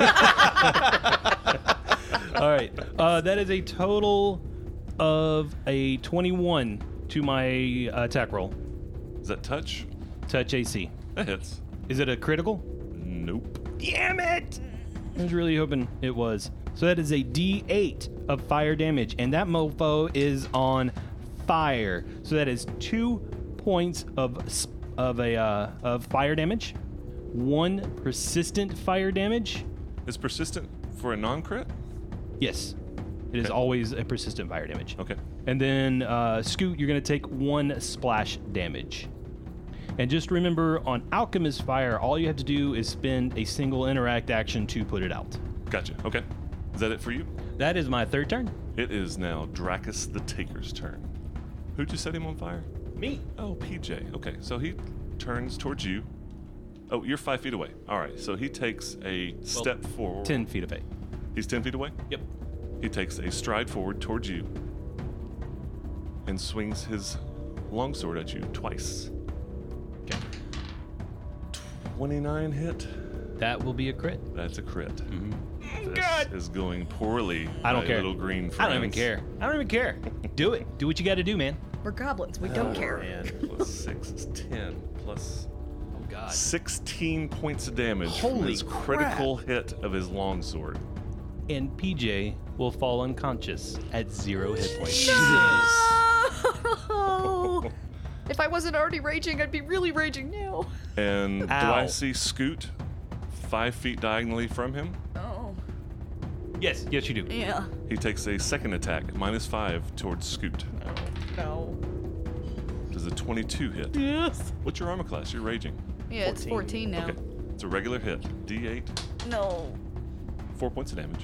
All right. Uh, that is a total of a twenty-one to my uh, attack roll. Is that touch? Touch A C. That hits. Is it a critical? Nope. Damn it! I was really hoping it was. So that is a D eight of fire damage, and that mofo is on fire. So that is two points of s- of a uh, of fire damage, one persistent fire damage. Is persistent for a non-crit? Yes, it is Okay. always a persistent fire damage. Okay. And then uh, Scoot, you're going to take one splash damage. And just remember, on Alchemist Fire, all you have to do is spend a single interact action to put it out. Gotcha. Okay. Is that it for you? That is my third turn. It is now Dracus the Taker's turn. Who'd you set him on fire? Me. Oh, P J. Okay, so he turns towards you. Oh, you're five feet away. All right, so he takes a step forward. ten feet away. He's ten feet away? Yep. He takes a stride forward towards you and swings his longsword at you twice. Okay. twenty-nine hit. That will be a crit. That's a crit. This God. is going poorly. I don't my care. Little green friends. I don't even care. I don't even care. Do it. Do what you got to do, man. We're goblins. We don't care. Man. Plus six is ten. Plus Oh, God. sixteen points of damage from Holy his critical hit of his longsword. And P J will fall unconscious at zero hit points. No! If I wasn't already raging, I'd be really raging now. And do Ow. I see Scoot five feet diagonally from him? Oh, Yes, yes, you do. yeah. He takes a second attack, minus five, towards Scoot. No. Does Does a twenty-two hit? Yes. What's your armor class? You're raging. Yeah, it's fourteen now. Okay. It's a regular hit. D eight. No. Four points of damage.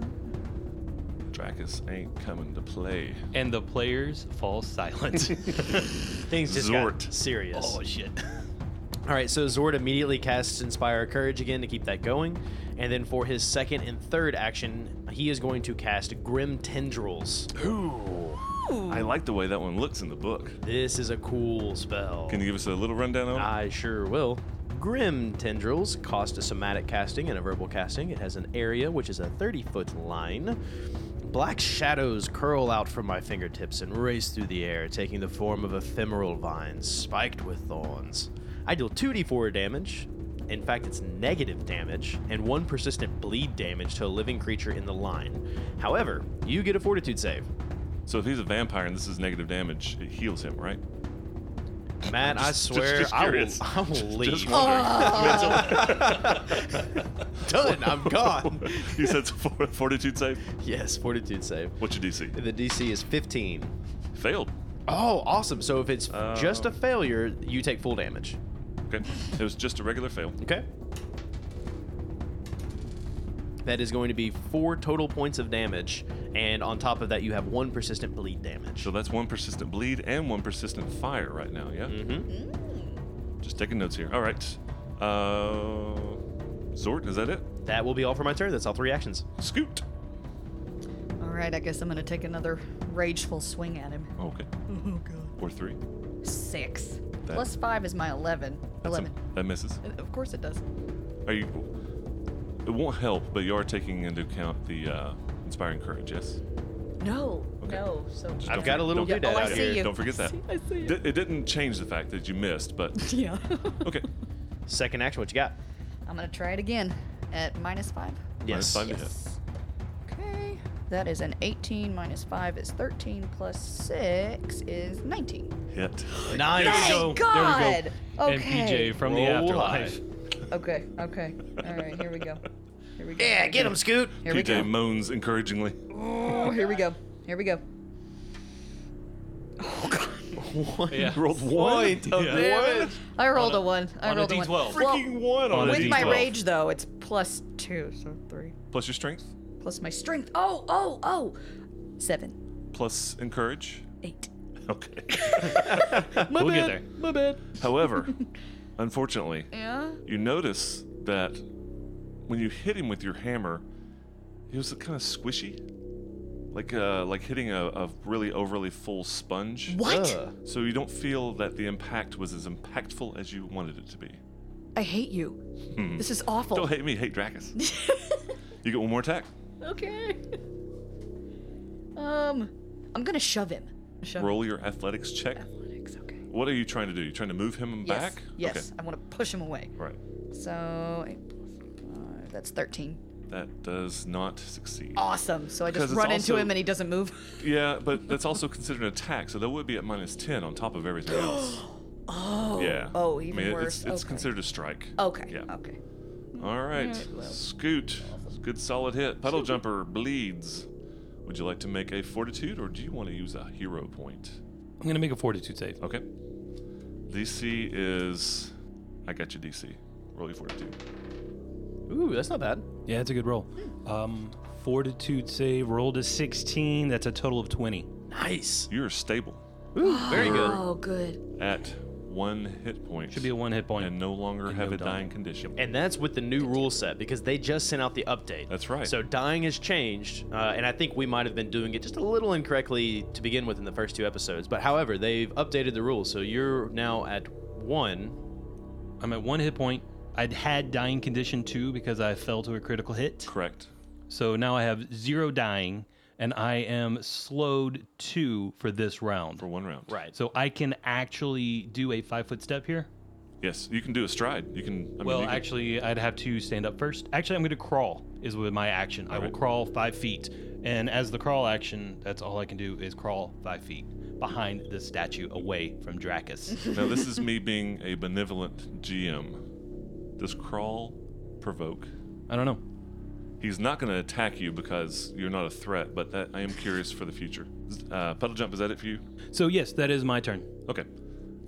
Dracus ain't coming to play. And the players fall silent. Things just Zort. got serious. Oh shit. All right, so Zord immediately casts Inspire Courage again to keep that going. And then for his second and third action, he is going to cast Grim Tendrils. Ooh. I like the way that one looks in the book. This is a cool spell. Can you give us a little rundown on it? I sure will. Grim Tendrils cost a somatic casting and a verbal casting. It has an area, which is a thirty-foot line. Black shadows curl out from my fingertips and race through the air, taking the form of ephemeral vines spiked with thorns. I deal two d four damage. In fact, it's negative damage, and one persistent bleed damage to a living creature in the line. However, you get a fortitude save. So if he's a vampire and this is negative damage, it heals him, right? Matt, I Just- swear, just I will, curious. I will leave. Just wondering. Done, I'm gone. You said for- fortitude save? Yes, fortitude save. What's your D C? The D C is fifteen. Failed. Oh, awesome. So if it's Oh. just a failure, you take full damage. Okay. It was just a regular fail. Okay. That is going to be four total points of damage, and on top of that, you have one persistent bleed damage. So that's one persistent bleed and one persistent fire right now, yeah? Mm-hmm. Just taking notes here. All right. Uh, Zort, is that it? That will be all for my turn. That's all three actions. Scoot. All right, I guess I'm gonna take another rageful swing at him. Okay. Oh god. Or three. Six. That- Plus five is my eleven. That's a- Eleven. that misses. Uh, Of course it does. Are you? It won't help, but you are taking into account the uh, inspiring courage. Yes. No. Okay. No. So. Just I've don't got for- a little don't- doodad oh, I out see here. you. Don't forget that. I see you. Di- It didn't change the fact that you missed, but Yeah. okay. Second action, what you got? I'm gonna try it again at minus five. Minus five to hit. Yes. Okay. That is an eighteen minus five is thirteen plus six is nineteen. Hit. Nice. There we Thank go. God. There we go. And Okay. P J from the Roll afterlife. Okay. Okay. All right. Here we go. Here we go. Yeah, get him, Scoot. Here we P J go. moans encouragingly. Oh, here we go. Here we go. Oh God. One Yeah. Rolled one. point of Yeah. damage. I rolled On a- a one. I on a rolled D one. twelve. Well, Freaking one on on a a with D my twelve. rage though, it's plus two, so three. Plus your strength, Plus my strength. Oh, oh, oh. Seven. plus encourage. Eight. Okay. We'll get there. My bad. However, unfortunately, Yeah. you notice that when you hit him with your hammer, he was kind of squishy, like uh, like hitting a, a really overly full sponge. What? Ugh. So you don't feel that the impact was as impactful as you wanted it to be. I hate you. This is awful. Don't hate me, hate Dracus. You get one more attack. Okay. Um, I'm gonna shove him. Shove Roll your athletics check. him. Athletics. Okay. What are you trying to do? You trying to move him Yes. back? Yes. Okay. I want to push him away. Right. So eight plus five. That's thirteen. That does not succeed. Awesome. So I Because just it's run into also- him and he doesn't move. Yeah, but that's also considered an attack, so that would be at minus ten on top of everything else. Oh. Yeah. Oh, even I mean, worse. It's, it's Okay. considered a strike. Okay. Yeah. Okay. All right. Alright, well. Scoot. Good solid hit. Puddle jumper bleeds. Would you like to make a fortitude or do you want to use a hero point? I'm gonna make a fortitude save. Okay. D C is. I got your D C. Roll your fortitude. Ooh, that's not bad. Yeah, it's a good roll. Um, fortitude save rolled a sixteen. That's a total of twenty. Nice. You're stable Ooh, very good. Oh, good. at one hit point. Should be a one hit point. and no longer and have no a dying. dying condition. And that's with the new rule set because they just sent out the update. That's right. So dying has changed, uh, and I think we might have been doing it just a little incorrectly to begin with in the first two episodes. But however, they've updated the rules, so you're now at one. I'm at one hit point. I'd had dying condition two because I fell to a critical hit. Correct. So now I have zero dying, and I am slowed two for this round. For one round. Right. So I can actually do a five foot step here. Yes, you can do a stride. You can. I mean, Well, you can- actually, I'd have to stand up first. Actually, I'm going to crawl. Is with my action. I will Alright. crawl five feet, and as the crawl action, that's all I can do is crawl five feet behind the statue, away from Dracus. Now, this is me being a benevolent G M. Does crawl provoke? I don't know. He's not going to attack you because you're not a threat, but that, I am curious for the future. Uh, puddle jump, is that it for you? So yes, that is my turn. Okay.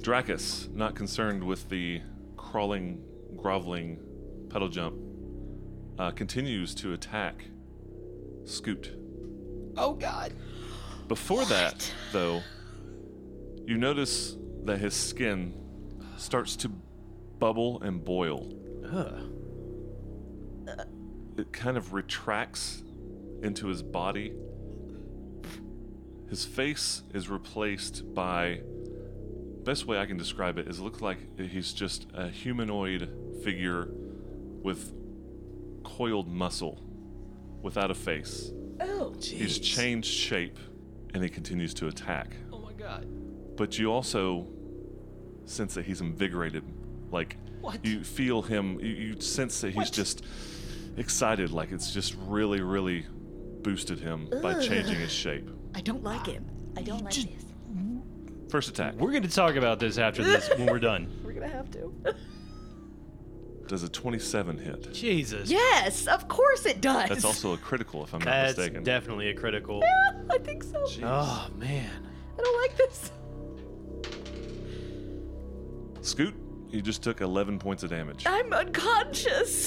Dracus, not concerned with the crawling, groveling pedal jump, uh, continues to attack Scoot. Oh, God. Before that, though, you notice that his skin starts to bubble and boil. Ugh. It kind of retracts into his body. His face is replaced by, best way I can describe it is it looks like he's just a humanoid figure with coiled muscle without a face. Oh. He's changed shape and he continues to attack. Oh, my God. But you also sense that he's invigorated. Like, What? you feel him, you, you sense that he's What? just excited, like it's just really, really boosted him by changing his shape. I don't like him. I don't like Just- this. First attack. We're going to talk about this after this when we're done. We're gonna have to. Does a twenty-seven hit? Jesus. Yes, of course it does. That's also a critical, if I'm not That's mistaken. definitely a critical. I think so. Oh man. I don't like this. Scoot, you just took eleven points of damage. I'm unconscious.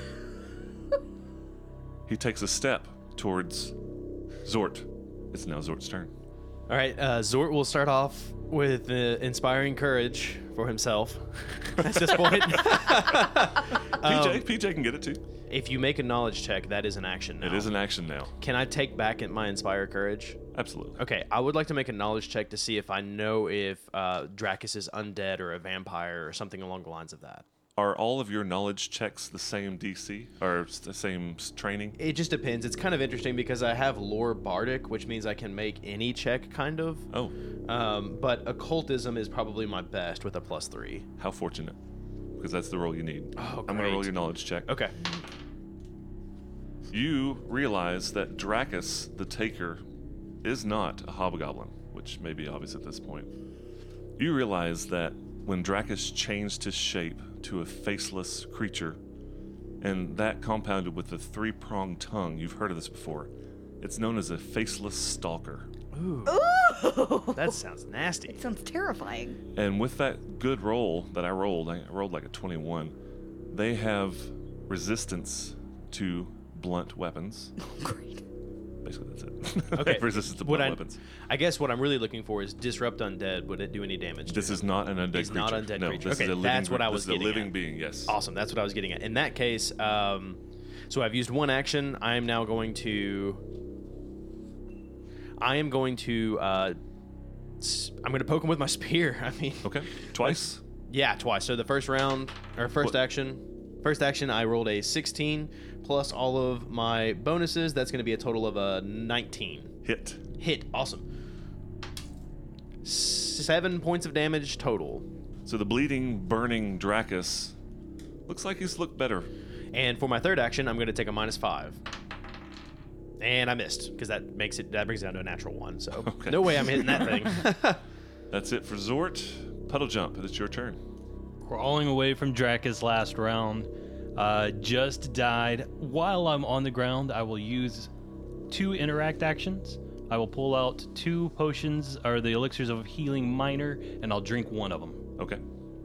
He takes a step towards Zort. It's now Zort's turn. All right, uh, Zort will start off with uh, inspiring courage for himself at this point. Um, P J, P J can get it too. If you make a knowledge check, that is an action now. It is an action now. Can I take back my inspire courage? Absolutely. Okay, I would like to make a knowledge check to see if I know if uh, Dracus is undead or a vampire or something along the lines of that. Are all of your knowledge checks the same D C or s- the same s- training? It just depends. It's kind of interesting because I have lore bardic, which means I can make any check, kind of. Oh, Um, but occultism is probably my best with a plus three. how fortunate. Because that's the roll you need. Oh, I'm going to roll great. your knowledge check. Okay. You realize that Dracus, the Taker, is not a hobgoblin, which may be obvious at this point. You realize that when Dracus changed his shape to a faceless creature, and that compounded with the three-pronged tongue, you've heard of this before, it's known as a faceless stalker. Ooh, Ooh. that sounds nasty. It sounds terrifying. And with that good roll that I rolled, I rolled like a twenty-one, they have resistance to blunt weapons. Great. Basically, that's it. They Okay. have resistance to What blunt I, weapons. I guess what I'm really looking for is disrupt undead. Would it do any damage? to This him? is not an undead He's creature. not undead no, creature. This Okay, is a living, that's what I this was is a getting living at. being, yes. Awesome. That's what I was getting at. In that case, um, so I've used one action. I am now going to. I am going to. Uh, s- I'm going to poke him with my spear. I mean. Okay. Twice? Yeah, twice. So the first round, or first What- action, first action, I rolled a sixteen plus all of my bonuses. That's going to be a total of a nineteen. Hit. Hit. Awesome. Seven points of damage total. So the bleeding, burning Dracus looks like he's looked better. And for my third action, I'm going to take a minus five. And I missed because that makes it that brings it down to a natural one. So Okay. no way I'm hitting that thing. That's it for Zort. Puddle Jump, it's your turn. Crawling away from Dracus last round. Uh, just died. While I'm on the ground, I will use two interact actions. I will pull out two potions, or the elixirs of healing minor, and I'll drink one of them. Okay.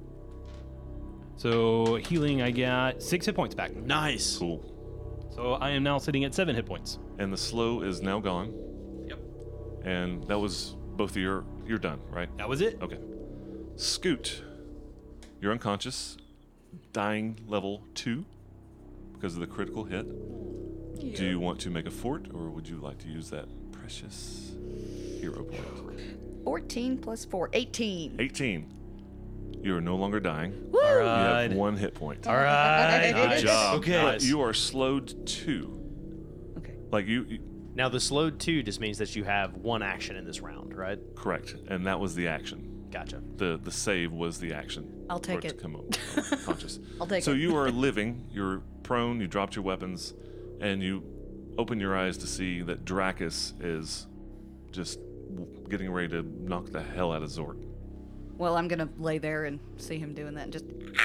So healing, I got six hit points back. Nice. Cool. So I am now sitting at seven hit points. And the slow is now gone. Yep. And that was both of your. You're done, right? That was it. Okay. Scoot, you're unconscious, dying level two because of the critical hit. Do you want to make a fort, or would you like to use that precious hero point? fourteen plus four. eighteen. eighteen. You are no longer dying. Woo! All You right. have one hit point. All right. Good Nice. job. Okay. But you are slowed two. Okay. Like you, you, Now the slowed two just means that you have one action in this round, right? correct, and that was the action. Gotcha. The the save was the action. I'll take for it. To come up, conscious. I'll take so it. you are living. You're prone. You dropped your weapons, and you open your eyes to see that Dracus is just w- getting ready to knock the hell out of Zort. Well, I'm gonna lay there and see him doing that and just.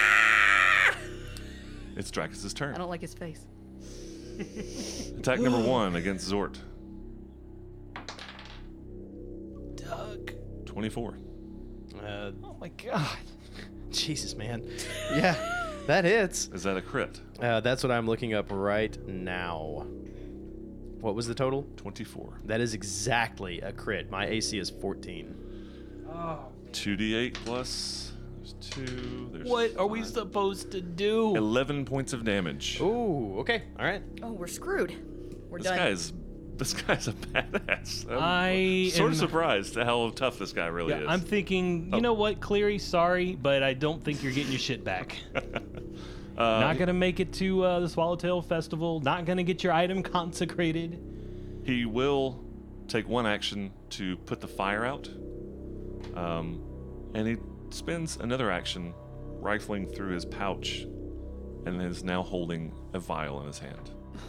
It's Dracus's turn. I don't like his face. Attack number one against Zort. Doug. twenty-four. Uh, Oh my god. Jesus, man. Yeah, that hits. Is that a crit? Uh, that's what I'm looking up right now. What was the total? twenty-four. That is exactly a crit. My A C is fourteen. two d eight plus. There's two. There's What are we five. supposed to do? eleven points of damage. Ooh, okay. All right. Oh, we're screwed. We're This done. guy's this guy's a badass. I'm I sort of am- surprised at how tough this guy really Yeah, is. I'm thinking, you Oh. know what, Cleary, sorry, but I don't think you're getting your shit back. uh, Not gonna make it to uh, the Swallowtail Festival. Not gonna get your item consecrated. He will take one action to put the fire out, um, and he spends another action rifling through his pouch, and is now holding a vial in his hand.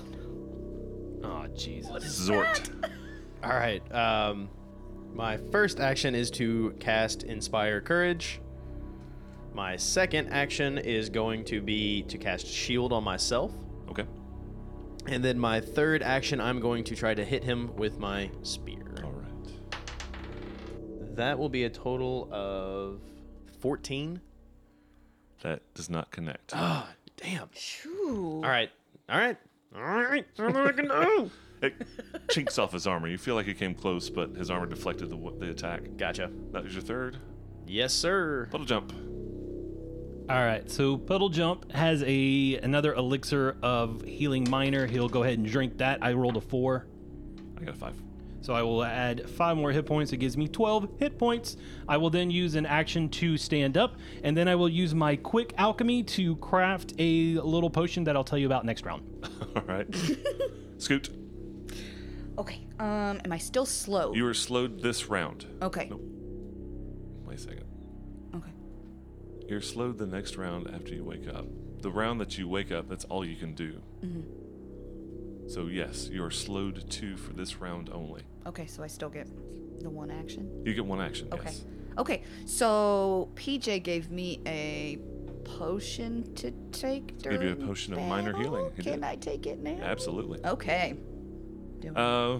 Oh, Jesus. Zort. All right. Um, my first action is to cast Inspire Courage. My second action is going to be to cast Shield on myself. Okay. And then my third action, I'm going to try to hit him with my spear. All right. That will be a total of fourteen. That does not connect. Ah, damn. Phew. All right. All right. All right. That's all I can do. It chinks off his armor. You feel like he came close, but his armor deflected the, the attack. Gotcha. That was your third. Yes, sir. Puddle jump. All right, so Puddle Jump has a another elixir of healing minor. He'll go ahead and drink that. I rolled a four, I got a five. so I will add five more hit points. It gives me twelve hit points. I will then use an action to stand up, and then I will use my quick alchemy to craft a little potion that I'll tell you about next round. All right. Scoot. Okay. Um, am I still slow? You were slowed this round. Okay. Nope. Wait a second. Okay. You're slowed the next round after you wake up. The round that you wake up, that's all you can do. Mm-hmm. So yes, you are slowed two for this round only. Okay, so I still get the one action. You get one action. Okay. Yes. Okay, so P J gave me a potion to take Gave you a during potion of minor battle? healing. He Can did. I take it now? Absolutely. Okay. Do it. Uh,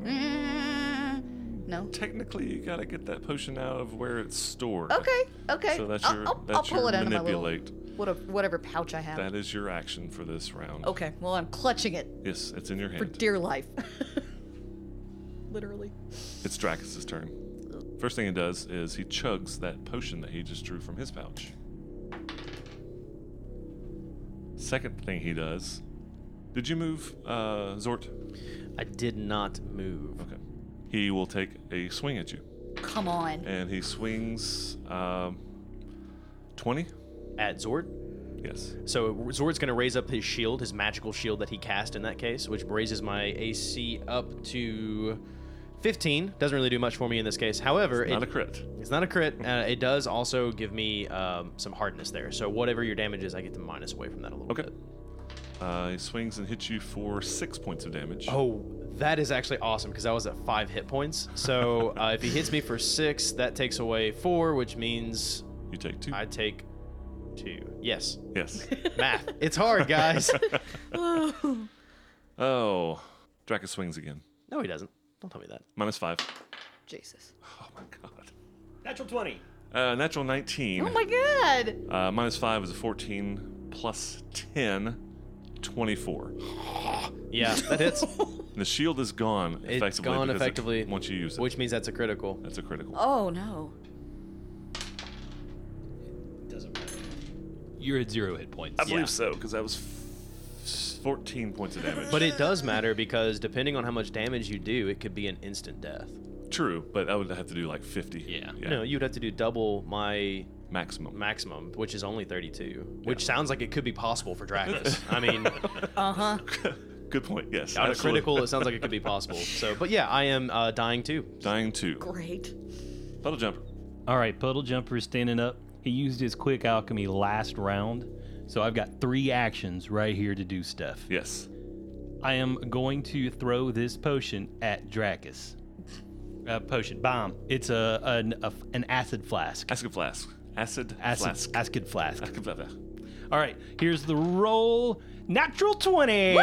Mm, no. technically, you gotta get that potion out of where it's stored. Okay. Okay. So that's I'll- your I'll, that's I'll pull your it out of my little manipulate. whatever, whatever pouch I have. That is your action for this round. Okay. Well, I'm clutching it Yes, it's in your for hand. dear life. Literally. It's Dracus' turn. First thing he does is he chugs that potion that he just drew from his pouch. Second thing he does. Did you move, uh, Zort? I did not move. Okay. He will take a swing at you. Come on. And he swings um, twenty? At Zord. Yes. So Zord's going to raise up his shield, his magical shield that he cast in that case, which raises my A C up to fifteen. Doesn't really do much for me in this case. However, Not it, a crit. it's not a crit. Uh, it does also give me um, some hardness there. So whatever your damage is, I get to minus away from that a little Okay. bit. Uh, he swings and hits you for six points of damage. Oh, that is actually awesome because I was at five hit points. So uh, if he hits me for six, that takes away four, which means You take two. I take two. Yes. Yes. Math. It's hard, guys. Oh. Dracus swings again. No, he doesn't. Don't tell me that. Minus five. Jesus. Oh my god. Natural twenty. Uh, natural nineteen. Oh my god. Uh, minus five is a fourteen. Plus ten. twenty-four. Yeah, that hits. The shield is gone It's effectively. gone because it- effectively, once you use it. Which means that's a critical. That's a critical. Oh no. Doesn't matter. You're at zero hit points. I believe yeah. so, because that was f- fourteen points of damage. But it does matter because depending on how much damage you do, it could be an instant death. True, but I would have to do like fifty. Yeah. yeah. No, you'd have to do double my Maximum. maximum, which is only thirty-two, which sounds like it could be possible for Dracus. I mean, Uh huh. Good point, yes. out of absolutely. critical, it sounds like it could be possible. So, but yeah, I am uh, dying too. Dying two. Great. Puddle jumper. All right, Puddle Jumper is standing up. He used his quick alchemy last round, so I've got three actions right here to do stuff. Yes. I am going to throw this potion at Dracus. Uh, potion bomb. It's a an, a an acid flask. Acid flask. Acid, Acid flask. acid flask. Acid flask. All right, here's the roll. Natural twenty.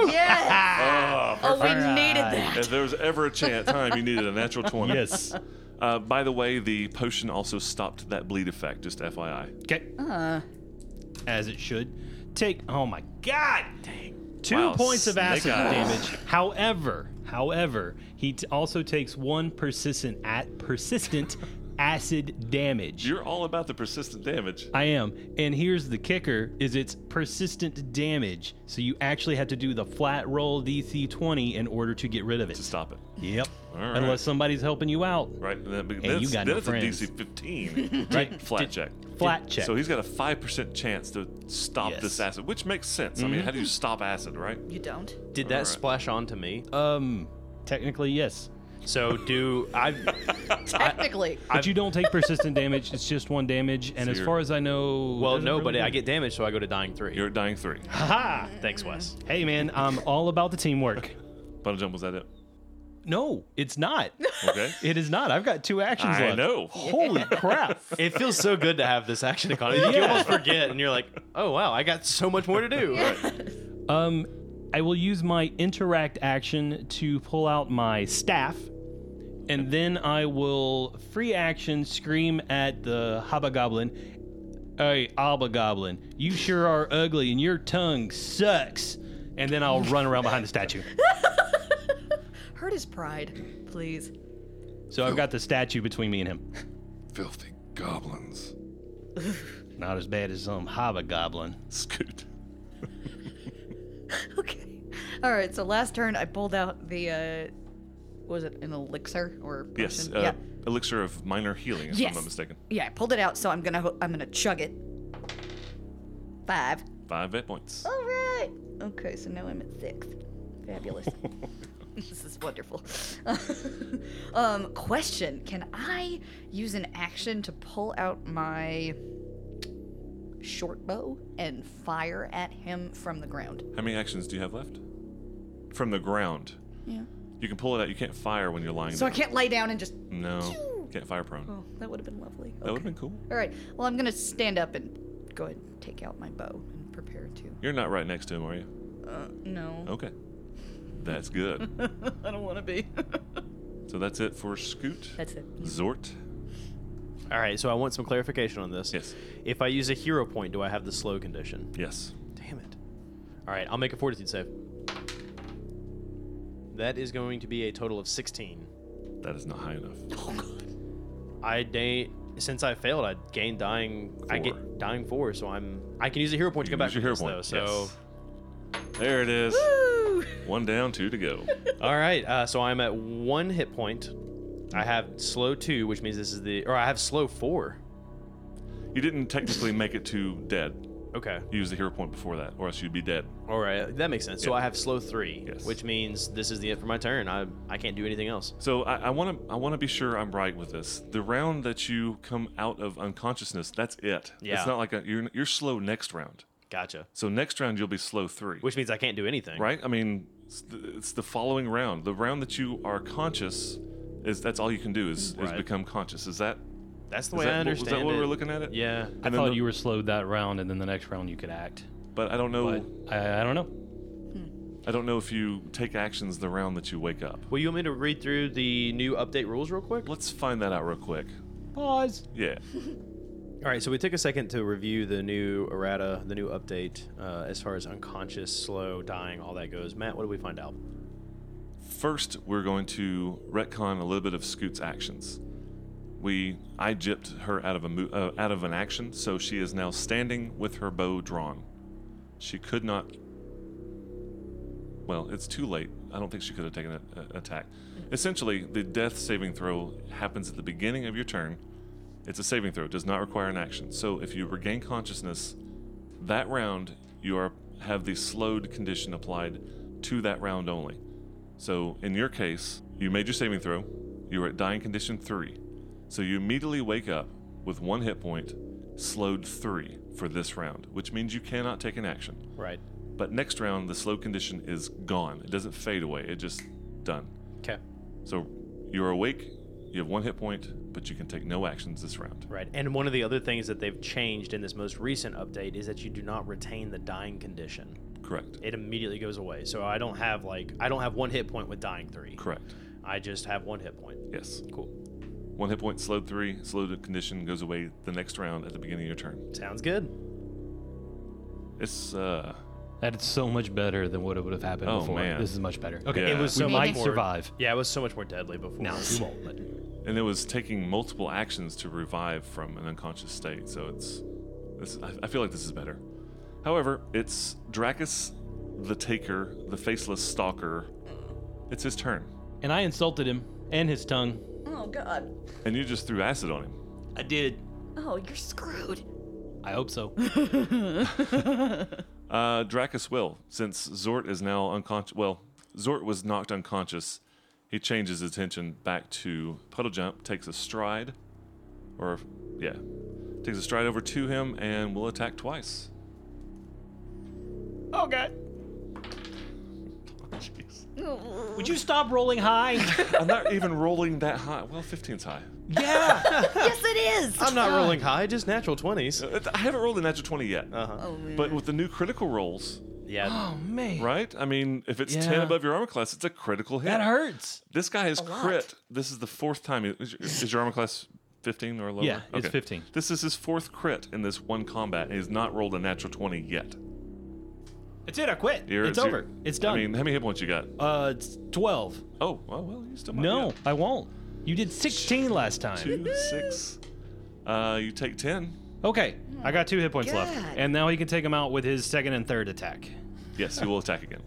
Yes. Oh, Oh, we All right. needed that. if there was ever a chance time you needed a natural twenty. Yes. Uh, by the way, the potion also stopped that bleed effect, just F Y I. Okay. Uh, As it should. Take, oh my god! Dang. Two Wow, points of snake acid eyes. damage. However, however, he t- also takes one persistent at persistent acid damage. You're all about the persistent damage. I am. And here's the kicker is it's persistent damage. So you actually have to do the flat roll D C twenty in order to get rid of it. To stop it. Yep. All right. Unless somebody's helping you out. Right? Then, you that's, got then no it's a D friends. C fifteen. Right? Flat Did- check. Flat check. So he's got a five percent chance to stop Yes. this acid, which makes sense. I mean, how do you stop acid, right? you don't. Did that Alright. splash onto me? um, technically, yes. So do I? Technically. But you don't take persistent damage. It's just one damage. And So as you're- far as I know. Well, doesn't no, really but do- I get damaged, so I go to dying three. You're at dying three. Ha! Thanks, Wes. Hey, man, I'm all about the teamwork. Bungee jump, was that it? No, it's not. Okay. It is not. I've got two actions I left. know. Holy crap. It feels so good to have this action economy. You almost forget, and you're like, "Oh wow, I got so much more to do." Um, I will use my interact action to pull out my staff, and then I will free action scream at the Hobgoblin. Hey, Hobgoblin, you sure are ugly, and your tongue sucks. And then I'll run around behind the statue. Hurt his pride, please. So I've got the statue between me and him. Filthy goblins. Not as bad as some Hobgoblin. Scoot. Okay. All right. So last turn, I pulled out the. Uh, was it an elixir or potion? Yes. Uh, yeah. Elixir of minor healing, if Yes. I'm not mistaken. Yeah. I pulled it out, so I'm gonna ho- I'm gonna chug it. Five. Five hit points. All right. Okay. So now I'm at six. Fabulous. This is wonderful. um, question: can I use an action to pull out my short bow and fire at him from the ground? How many actions do you have left? From the ground. Yeah. You can pull it out. You can't fire when you're lying So I down. can't lay down and just. No. Can't fire prone. Oh, that would have been lovely. That would have been cool. All right. Well, I'm gonna stand up and go ahead and take out my bow and prepare to. You're not right next to him, are you? Uh, no. Okay. That's good. I don't want to be. So that's it for Scoot. That's it. Zort. All right, so I want some clarification on this. Yes. If I use a hero point, do I have the slow condition? Yes. Damn it. All right, I'll make a fortitude save. That is going to be a total of sixteen. That is not high enough. I da- since I failed, I gained dying. I Four. get dying four, so I'm. I can use a hero point to You come can back use from your this, hero though. point. So, Yes. There it is. Woo! One down, two to go. all right. Uh, so I'm at one hit point. I have slow two, which means this is the, or I have slow four. You didn't technically make it to dead. Okay. You used the hero point before that, or else you'd be dead. All right, that makes sense. So Yeah. I have slow three, Yes. which means this is the end for my turn. I I can't do anything else. So I want to I want to be sure I'm right with this. The round that you come out of unconsciousness, that's it. Yeah. It's not like a, you're you're slow next round. Gotcha. So next round you'll be slow three. Which means I can't do anything. Right? I mean, it's the, it's the following round. The round that you are conscious is that's all you can do is, is Right. become conscious. Is that That's the is way that, I what- understand Was that what it. we're looking at it? Yeah. I And then thought the- you were slowed that round, and then the next round you could act. But I don't know. But I, I don't know. I don't know if you take actions the round that you wake up. Will you want me to read through the new update rules real quick? Let's find that out real quick. Pause. Yeah. All right, so we took a second to review the new errata, the new update, uh, as far as unconscious, slow, dying, all that goes. Matt, what did we find out? First, we're going to retcon a little bit of Scoot's actions. We I gypped her out of a mo- uh, out of an action, so she is now standing with her bow drawn. She could not. Well, it's too late. I don't think she could have taken an attack. Essentially, the death saving throw happens at the beginning of your turn. It's a saving throw. It does not require an action. So if you regain consciousness, that round you are have the slowed condition applied to that round only. So in your case, you made your saving throw. You were at dying condition three. So you immediately wake up with one hit point, slowed three for this round, which means you cannot take an action. Right. But next round, the slow condition is gone. It doesn't fade away. It just done. Okay. So you're awake. You have one hit point, but you can take no actions this round. Right. And one of the other things that they've changed in this most recent update is that you do not retain the dying condition. Correct. It immediately goes away. So I don't have like I don't have one hit point with dying three. Correct. I just have one hit point. Yes. Cool. One hit point, slowed three, slowed condition goes away the next round at the beginning of your turn. Sounds good. It's uh, That is so much better than what it would have happened Oh, before. man. This is much better. Okay, Yeah. It was we so might much more, survive. Yeah, it was so much more deadly before. No, we won't. But and it was taking multiple actions to revive from an unconscious state. So it's, this, I, I feel like this is better. However, it's Dracus, the Taker, the faceless stalker. It's his turn, and I insulted him and his tongue. Oh God. and you just threw acid on him. I did. Oh, you're screwed. I hope so. Uh, Dracus will, since Zort is now unconscious. Well, Zort was knocked unconscious. He changes his attention back to Puddle Jump, takes a stride, or yeah, takes a stride over to him, and will attack twice. Oh, God. Jeez. Would you stop rolling high? I'm not even rolling that high. Well, fifteen's high. Yeah. Yes, it is. I'm not rolling high, just natural twenties. Uh, I haven't rolled a natural twenty yet. Uh-huh. Oh man. But with the new critical rolls, Yeah. Oh, man. right? I mean, if it's ten Yeah. above your armor class, it's a critical hit. That hurts. This guy has A lot. crit. This is the fourth time. Is your, is your armor class fifteen or lower? Yeah, it's fifteen. This is his fourth crit in this one combat, and he's not rolled a natural twenty yet. That's it. I quit. You're- it's you're- over. It's done. I mean, how many hit points you got? uh, it's twelve. Oh, well, well you still might No, be I won't. You did sixteen last time. up. Two, six. Uh, you take ten. Okay, I got two hit points God. left, and now he can take him out with his second and third attack. Yes, he will attack again.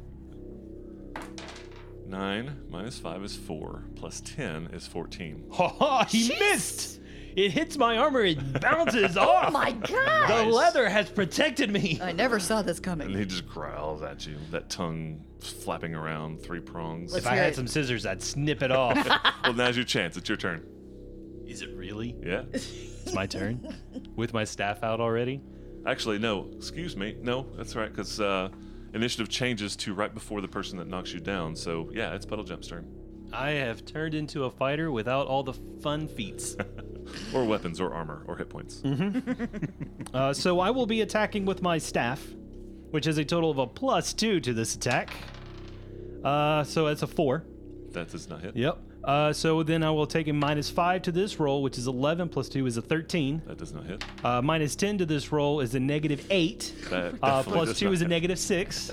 Nine minus five is four, plus ten is fourteen. Ha ha! He missed. It hits my armor. It bounces off. Oh my God. The leather has protected me. I never saw this And coming. he just growls at you, that tongue flapping around, three prongs. Let's If I hear had it. some scissors, I'd snip it off. Well, now's your chance. It's your turn. Is it really? Yeah. It's my turn. With my staff out already. Actually, no. Excuse me. No, that's right, because uh, initiative changes to right before the person that knocks you down. So, yeah, it's Puddle Jump's turn. I have turned into a fighter without all the fun feats. Or weapons, or armor, or hit points. Uh, so I will be attacking with my staff, which is a total of a plus two to this attack. Uh, so that's a four. That does not hit. Yep. Uh, so then I will take a minus five to this roll, which is eleven, plus two is a thirteen. That does not hit. Uh, minus ten to this roll is a negative eight. That Uh, definitely plus does two not is a hit. negative six.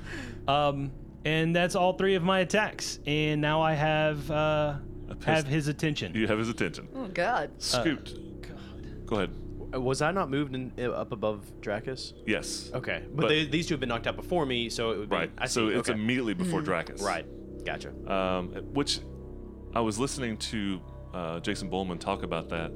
Um, and that's all three of my attacks. And now I have uh, pissed- have his attention. You have his attention. Oh God. Scoot. Go ahead. Uh, Was I not moved in, uh, up above Dracus? Yes. Okay, but, But- they, these two have been knocked out before me, so it would be Right. I so see. it's okay. immediately before Dracus. Right. Gotcha. Um, which I was listening to uh, Jason Bowman talk about that.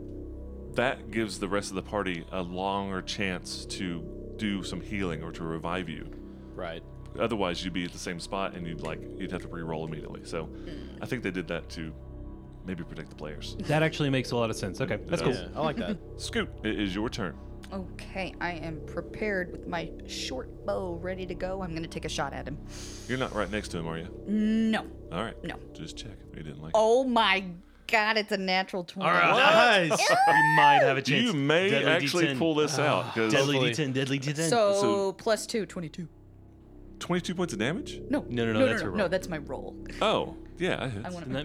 That gives the rest of the party a longer chance to do some healing or to revive you. Right. Otherwise, you'd be at the same spot and you'd like you'd have to re-roll immediately. So, I think they did that to maybe protect the players. That actually makes a lot of sense. Okay, that's cool. Yeah, I like that. Scoot, it is your turn. Okay, I am prepared with my short bow ready to go. I'm gonna take a shot at him. You're not right next to him, are you? No. All right. No. Just check. You didn't like. Oh my God! It's a natural twenty. All right. Nice. You might have a it. chance. You may Deadly actually D ten. pull this out because Deadly Hopefully. D ten, deadly D ten. So, So- plus two, twenty-two. twenty-two points of damage. No. No, no, no, no, that's no, her no, roll. that's my roll. Oh, yeah, I hit. I want Didn't to.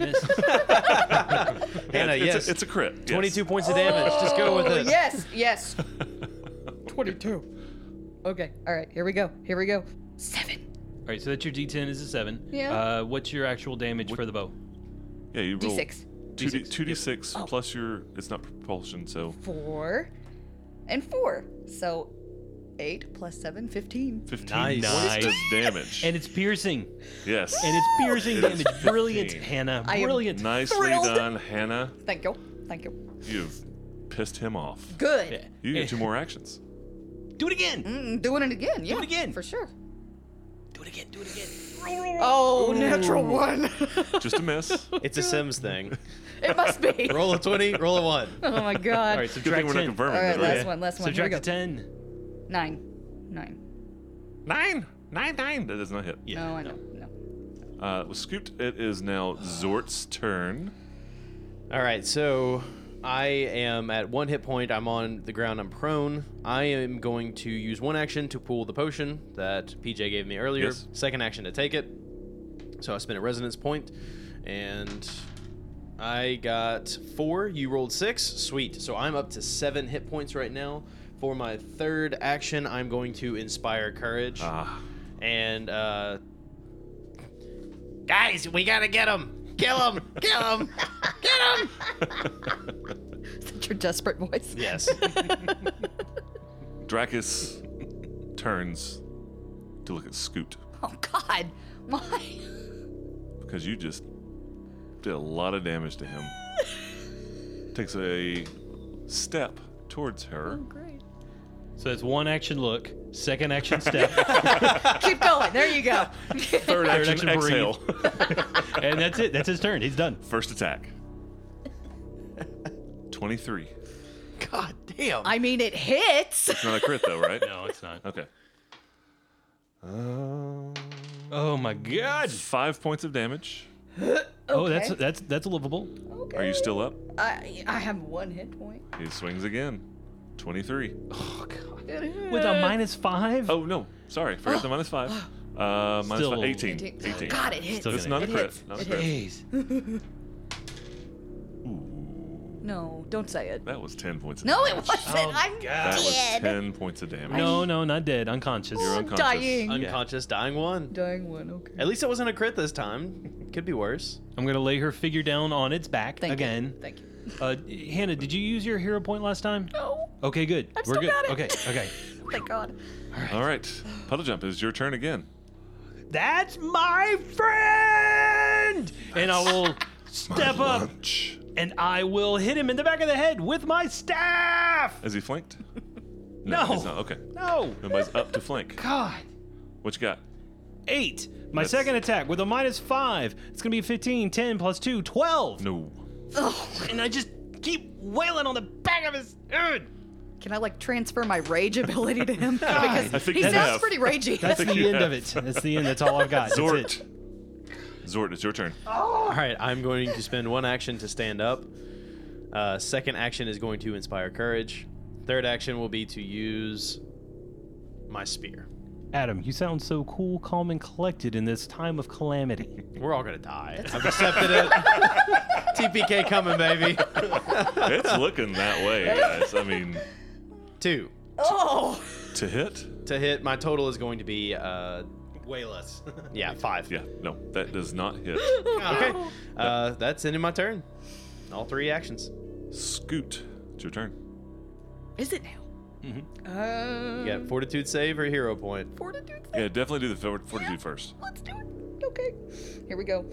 that miss? Hannah, it's, yes. a, it's a crit. yes. twenty-two points of damage. Just go with it. Yes, yes. twenty-two. Okay. All right. Here we go. Here we go. Seven. All right, so that's your D ten is a seven. Yeah. Uh, what's your actual damage for the bow? Yeah, you roll D six. two d D six. two d six Oh. plus your. It's not propulsion, so Four. And four. So eight plus seven, fifteen. fifteen Nice. points of Nice. damage. And it's piercing. yes. And it's piercing It is damage. Brilliant, fifteen. Hannah. I am Brilliant. Nicely Thrilled. done, Hannah. Thank you. Thank you. You've pissed him off. Good. Yeah. You get two more actions. Do it again. Mm, doing it again. Yeah. it again. For sure. Do it again. Do it again. Oh, natural one. Just a miss. It's a Sims thing. It must be. Roll a twenty, roll a one. Oh my God. All right, Good thing subtract we're not ten. confirming All right, that, last right? one. Last one. Here we Subtract go. ten. Nine. Nine. Nine, nine, nine. That does not hit. Yeah. No, I know. No. Uh, with Scoot, it is now Zort's turn. All right, so I am at one hit point. I'm on the ground. I'm prone. I am going to use one action to pull the potion that P J gave me earlier. Yes. Second action to take it. So I spend a resonance point, and I got four. You rolled six. Sweet. So I'm up to seven hit points right now. For my third action, I'm going to inspire courage. Ah. And, uh... guys, we gotta get him! Kill him! Kill him! Get him! Is that your desperate voice? Yes. Dracus turns to look at Scoot Oh, God. Why? because you just did a lot of damage to him. Takes a step towards her. Great. So it's one action look, second action step, Keep going. There you go. Third action, action, exhale. and that's it. That's his turn. He's done. First attack. twenty-three. God damn. I mean, it hits. It's not a crit though, right? No, it's not. Okay. Um, Oh my God. five points of damage. Oh, that's Okay. that's that's livable. Okay. Are you still up? I, I have one hit point. He swings again. twenty-three. Oh God. With a minus five. Oh, no. Sorry. Forgot the minus five. Uh, minus Still- five. eighteen. eighteen. eighteen. God, it hits. Still That's gonna not a It crit. hits. Not a It crit. Jeez. No, don't say it. That was ten points of No, it damage. wasn't. Oh, I'm God. That was dead. ten points of damage. No, no, not dead. Unconscious. You're I'm unconscious. dying. Unconscious, dying one. Dying one. Okay. At least it wasn't a crit this time. Could be worse. I'm gonna lay her figure down on its back Thank again. You. Thank you. Uh, Hannah, did you use your hero point last time? No. Okay, good. I've We're still good. got it. Okay, okay. Thank God. All right. Puddle Jump is your turn again. That's my friend. And I will step up Lunch. and I will hit him in the back of the head with my staff. Is he flanked? No. He's not. Okay. No. Nobody's up to flank. God. What you got? Eight. My That's- second attack with a minus five. It's gonna be fifteen. ten plus two. twelve. No. And I just keep wailing on the back of his head. Can I like transfer my rage ability to him? Because I think he you sounds have. pretty ragey. That's think the you end of have. it. That's the end. That's all I've got. That's Zort. it. Zort, it's your turn. All right, I'm going to spend one action to stand up. Uh, second action is going to inspire courage. Third action will be to use my spear. Adam, you sound so cool, calm, and collected in this time of calamity. We're all gonna die. I've accepted it. T P K coming, baby. It's looking that way, guys. I mean, Two. Oh. to hit? To hit, my total is going to be, uh, Way less. yeah, five. Yeah, no, that does not hit. Okay. Uh, that's ending my turn. All three actions. Scoot, it's your turn. Is it now? Uh, You got fortitude save or hero point. fortitude. Yeah, definitely do the fort- fortitude first. Let's do it. Okay. Here we go.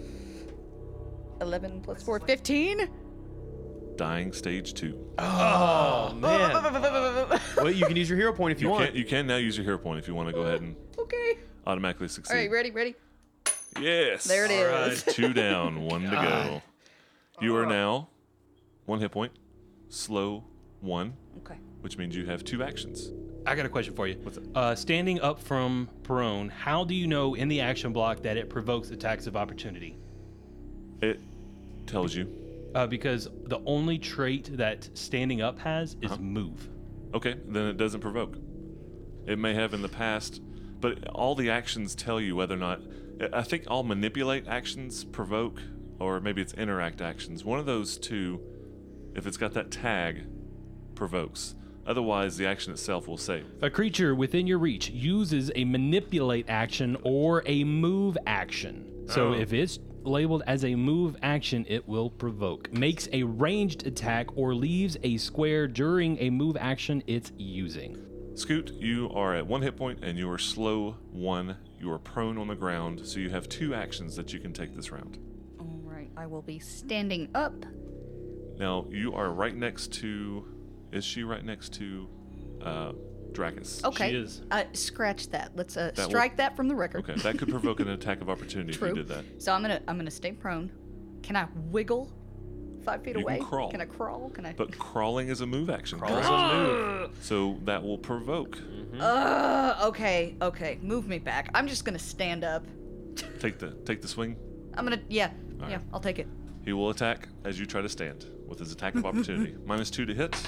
eleven plus four, fifteen. Dying stage two. Oh, man. Well, you can use your hero point if you, You want. can, you can now use your hero point if you want to go ahead and Okay. automatically All succeed. right, ready, ready. Yes. There it is. Two down, one to go. You are now one hit point, slow one, Okay. which means you have two actions. I got a question for you. What's up? Uh, standing up from prone, how do you know in the action block that it provokes attacks of opportunity? It tells you. Uh, because the only trait that standing up has is Uh-huh. move. Okay, then it doesn't provoke. It may have in the past, but all the actions tell you whether or not. I think all manipulate actions provoke, or maybe it's interact actions. One of those two, if it's got that tag, provokes. Otherwise, the action itself will say. A creature within your reach uses a manipulate action or a move action. So Oh. if it's labeled as a move action, it will provoke. Makes a ranged attack or leaves a square during a move action it's using. Scoot, you are at one hit point and you are slow one. You are prone on the ground, so you have two actions that you can take this round. All right. I will be standing up. Now, you are right next to. Is she right next to uh, Dracus? Okay. She is. Uh, scratch that. Let's uh, That will- strike that from the record. Okay, that could provoke an attack of opportunity True. if you did that. So I'm gonna I'm gonna stay prone. Can I wiggle five feet You can away? crawl. Can I crawl? Can I? But crawling is a move action. Crawl is correct? a move. So that will provoke. Uh, okay, okay. Move me back. I'm just gonna stand up. Take the take the swing. I'm gonna yeah All yeah. right. I'll take it. He will attack as you try to stand with his attack of opportunity. Minus two to hit.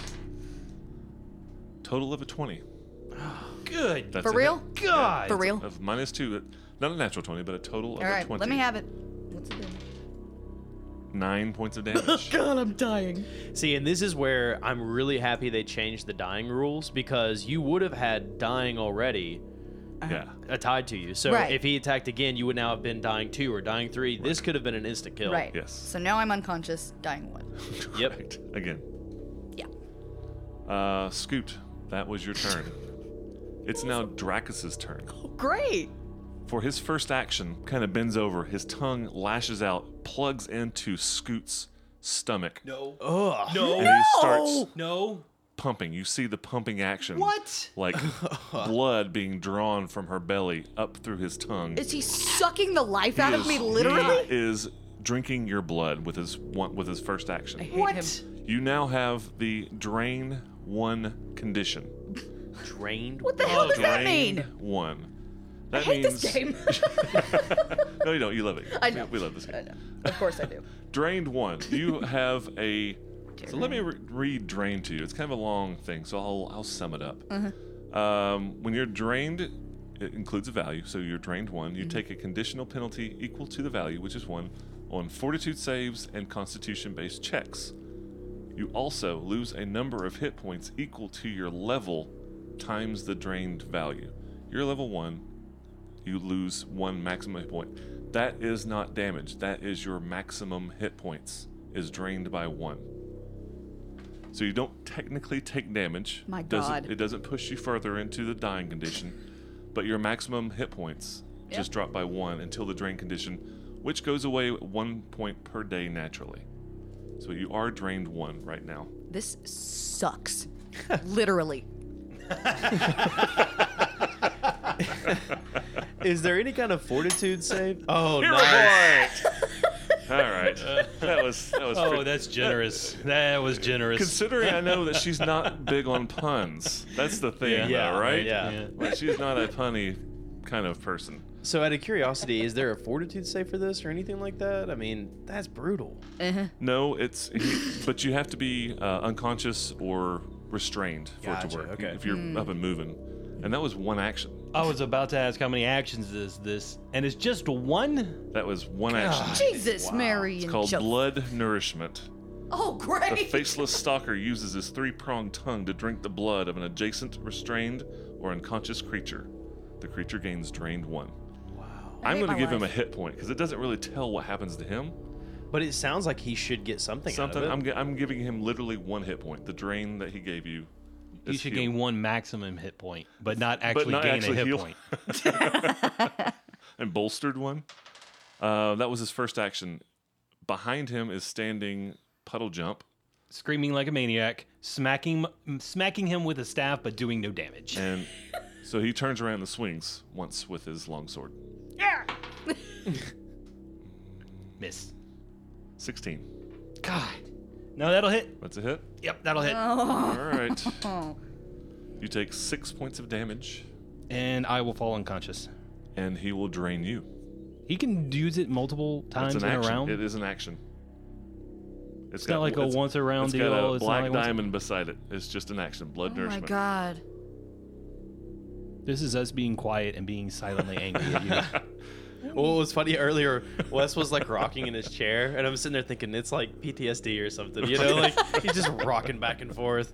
Total of a twenty. Good. That's For a real? hit. God. For real? Of minus two, not a natural twenty, but a total of All a right. twenty. Let me have it. What's it doing? nine points of damage. God, I'm dying. See, and this is where I'm really happy they changed the dying rules, because you would have had dying already Yeah. uh, tied to you. So Right. if he attacked again, you would now have been dying two or dying three. This could have been an instant kill. Right. Yes. So now I'm unconscious, dying one. Yep. Right. Again. Yeah. Uh, Scoot, that was your turn. It's now Dracus's turn. Great. For his first action, kind of bends over, his tongue lashes out, plugs into Scoot's stomach, No. Ugh. No. and he starts No. pumping. You see the pumping action. What? Like blood being drawn from her belly up through his tongue. Is he sucking the life He out of is- me, literally? He is drinking your blood with his one with his first action. I hate What? him. You now have the drain one condition. Drained. What the hell does that Drain mean? one. I That hate means this game. no, you don't. You love it. I know. We love this game. I know. Of course I do. Drained one. You have a. So let me re- read drain to you. It's kind of a long thing, so I'll I'll sum it up. Um, when you're drained, it includes a value. So you're drained one. You take a conditional penalty equal to the value, which is one, on fortitude saves and constitution-based checks. You also lose a number of hit points equal to your level times the drained value. You're level one. You lose one maximum hit point. That is not damage. That is your maximum hit points is drained by one. So you don't technically take damage. My Doesn't- God. It doesn't push you further into the dying condition, but your maximum hit points just Yep. drop by one until the drain condition, which goes away at one point per day naturally. So you are drained one right now. This sucks. Literally. Is there any kind of fortitude save? Oh, Hero nice. point! All right, that was that was. Oh, pretty- that's generous. That was generous. Considering I know that she's not big on puns, that's the thing, Yeah. though, Yeah, right? yeah. Yeah. Like, she's not a punny kind of person. So, out of curiosity, is there a fortitude save for this or anything like that? I mean, that's brutal. No, it's he, but you have to be uh, unconscious or restrained for it Gotcha, to work. okay. If you're up and moving, and that was one action. I was about to ask how many actions is this, and it's just one. That was one action. Jesus, Mary, It's and called Joseph. blood nourishment. Oh, The great. faceless stalker uses his three-pronged tongue to drink the blood of an adjacent, restrained, or unconscious creature. The creature gains drained one. I I'm hate going to my give him a life. hit point because it doesn't really tell what happens to him. But it sounds like he should get something, Something. out of I'm, it. gi- I'm giving him literally one hit point. The drain that he gave you. You is should healed. gain one maximum hit point, but not actually not gain actually a hit heal. point. And bolstered one. Uh, that was his first action. Behind him is standing Puddle Jump, Screaming like a maniac, smacking smacking him with a staff, but doing no damage. and so he turns around and swings once with his longsword. Miss. sixteen. God. No, that'll hit. That's a hit. Yep, that'll hit. All right. Oh. You take six points of damage, And I will fall unconscious. and he will drain you. He can use it multiple times It's in an a action. round. It is an action. It's not like a it's- once a round it's deal. got a It's not black like once a- diamond beside it. It's just an action. Blood Oh my nourishment. god. This is us being quiet and being silently angry at you. Well, it was funny earlier. Wes was like rocking in his chair, and I'm sitting there thinking it's like P T S D or something. You know, like he's just rocking back and forth.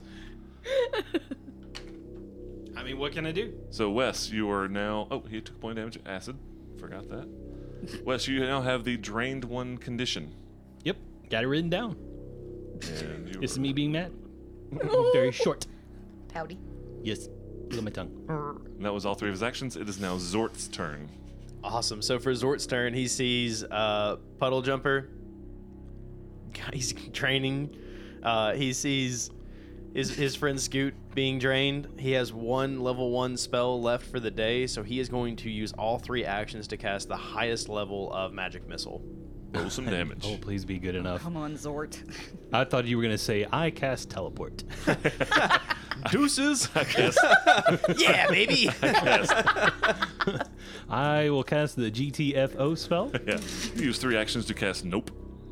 I mean, what can I do? So Wes, you are now. Oh, he took point damage. Acid. Forgot that. Wes, you now have the drained one condition. Yep, got it written down. And you This is are- me being mad. Very short. Pouty. Yes. Look at my tongue. and that was all three of his actions. It is now Zort's turn. Awesome. So for Zort's turn, he sees uh, Puddle Jumper. He's training. Uh, he sees his, his friend Scoot being drained. He has one level one spell left for the day, so he is going to use all three actions to cast the highest level of Magic Missile. Roll some damage. Oh, please be good enough. Come on, Zort. I thought you were going to say, I cast teleport. Deuces! I guess. Yeah, baby! I will cast the G T F O spell. Yeah. You use three actions to cast Nope.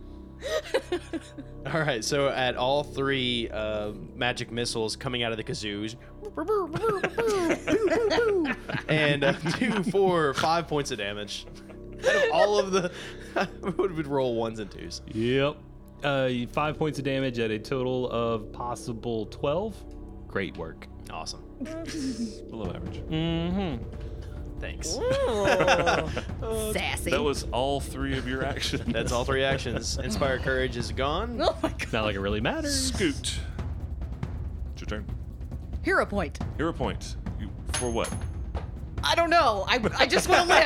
All right, so at all three uh, magic missiles coming out of the kazoos, and uh, two, four, five points of damage. Out of all of the, would would roll ones and twos. Yep. Uh, five points of damage at a total of possible twelve. Great work. Awesome. Below average. Mm-hmm. Thanks. Sassy. That was all three of your actions. That's all three actions. Inspire Courage is gone. Oh my god. Not like it really matters. Scoot. It's your turn. Hero point. Hero point. You, for what? I don't know. I, I just want to live.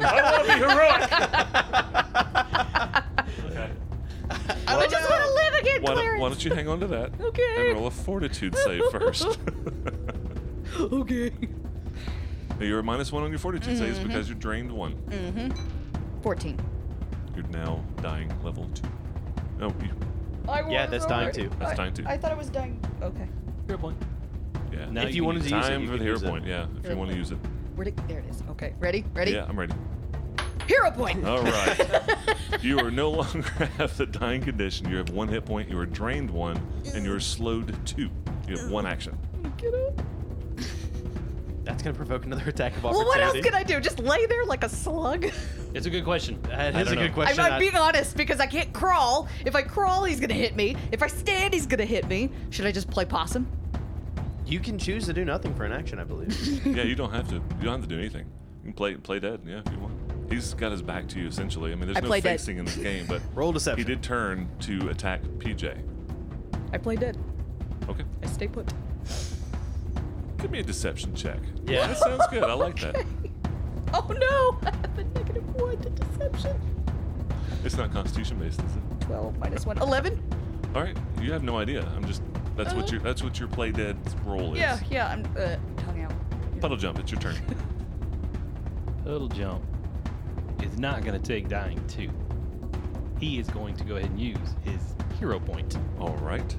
I want to be heroic. Okay. I just want to live again, Why don't, Clarence. why don't you hang on to that? Okay. And roll a fortitude save first. Okay. You're a minus one on your fortitude saves Mm-hmm. because you drained one. fourteen. You're now dying level two. No, you, I Yeah, was that's dying already- too. That's I- dying too. I thought it was dying. Okay. Hero point. yeah. Now If you can wanted use to it. use it, Time you for can the hero use it. point. Yeah, if you want to use it. Where'd it? There it is. Okay. Ready? Ready? Yeah, I'm ready. Hero point. All right. You are no longer have the dying condition. You have one hit point. You are drained one, and you are slowed two. You have one action. Get up. That's gonna provoke another attack of Well, opportunity. what else can I do? Just lay there like a slug? It's a good question. That I is a don't good know. question. I'm, I- I'm being honest because I can't crawl. If I crawl, he's gonna hit me. If I stand, he's gonna hit me. Should I just play possum? You can choose to do nothing for an action, I believe. Yeah, you don't have to. You don't have to do anything. You can play play dead. Yeah, if you want. He's got his back to you essentially. I mean, there's I no play dead. facing in this game, but Roll deception. he did turn to attack P J. I play dead. Okay. I stay put. Give me a deception check. Yeah. That sounds good. I like that. Oh no! I have a negative one to deception. It's not Constitution based, is it? twelve minus one. eleven? All right. You have no idea. I'm just. That's what Uh. your that's what your play dead roll is. Yeah, yeah, I'm uh, tongue out. Puddle jump. It's your turn. Little jump is not going to take dying two. He is going to go ahead and use his hero point. All right.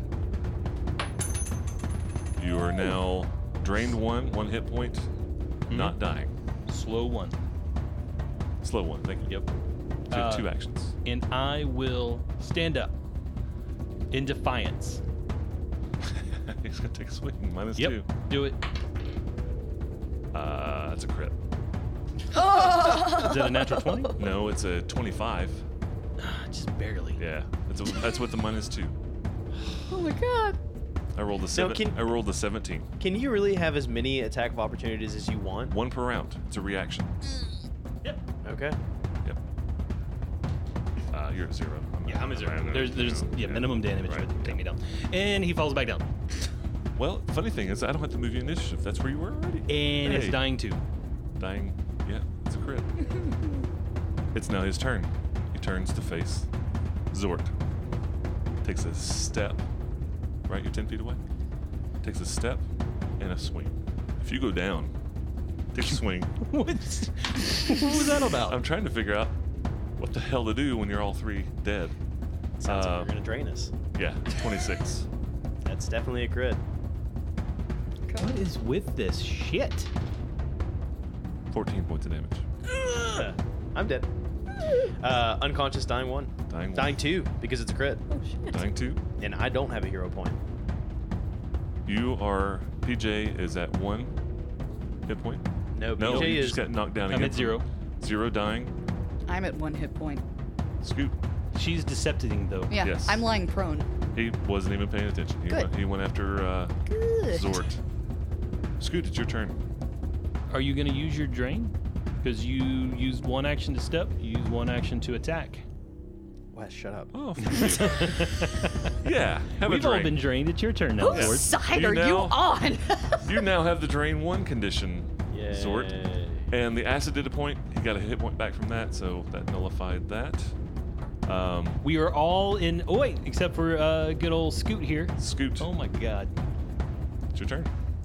You are now drained one, one hit point, not dying. Slow one. Slow one. Thank you. Yep. Two, Uh, two actions. And I will stand up in defiance. He's gonna take a swing. Minus Yep. two. Do it. Uh, that's a crit. Is that a natural twenty? No, it's a twenty-five. Just barely. Yeah, that's a, that's with the minus two. Oh my god. I rolled a seven. can- I rolled a seventeen. Can you really have as many attack of opportunities as you want? One per round. It's a reaction. Yep. Okay. Yep. Uh, you're at zero. Yeah, I'm a zero. I know, There's, there's, you know, yeah, minimum damage right, would take yeah. me down. And he falls back down. Well, funny thing is, I don't have to move your initiative. That's where you were already. And it's Hey. dying two. Dying. Yeah, it's a crit. It's now his turn. He turns to face Zort. Takes a step. Right, you're ten feet away. Takes a step and a swing. If you go down, take a swing. what? What was that about? I'm trying to figure out what the hell to do when you're all three dead. Sounds Uh, like you're gonna drain us. Yeah, twenty-six. That's definitely a crit. What is with this shit? fourteen points of damage. Uh, I'm dead. Uh, unconscious, dying one. Dying one. Dying two because it's a crit, Oh shit. Dying two. and I don't have a hero point. You are. P J is at one hit point. No, No, P J you is just got knocked down I'm again. at zero. Zero dying. I'm at one hit point. Scoot. She's decepting though. Yeah, Yes. I'm lying prone. He wasn't even paying attention. He, Good. Went, he went after uh, Good. Zort. Scoot, it's your turn. Are you going to use your drain? Because you used one action to step, you used one action to attack. Wes, shut up. Oh, yeah. Have We've a all drain. been drained. It's your turn now, Whose Lord. side You are you now- on? You now have the drain one condition, Yay. Zort. And the acid did a point. He got a hit point back from that, so that nullified that. Um, We are all in. Oh wait, except for uh, good old Scoot here. Scoot, Oh my God. it's your turn.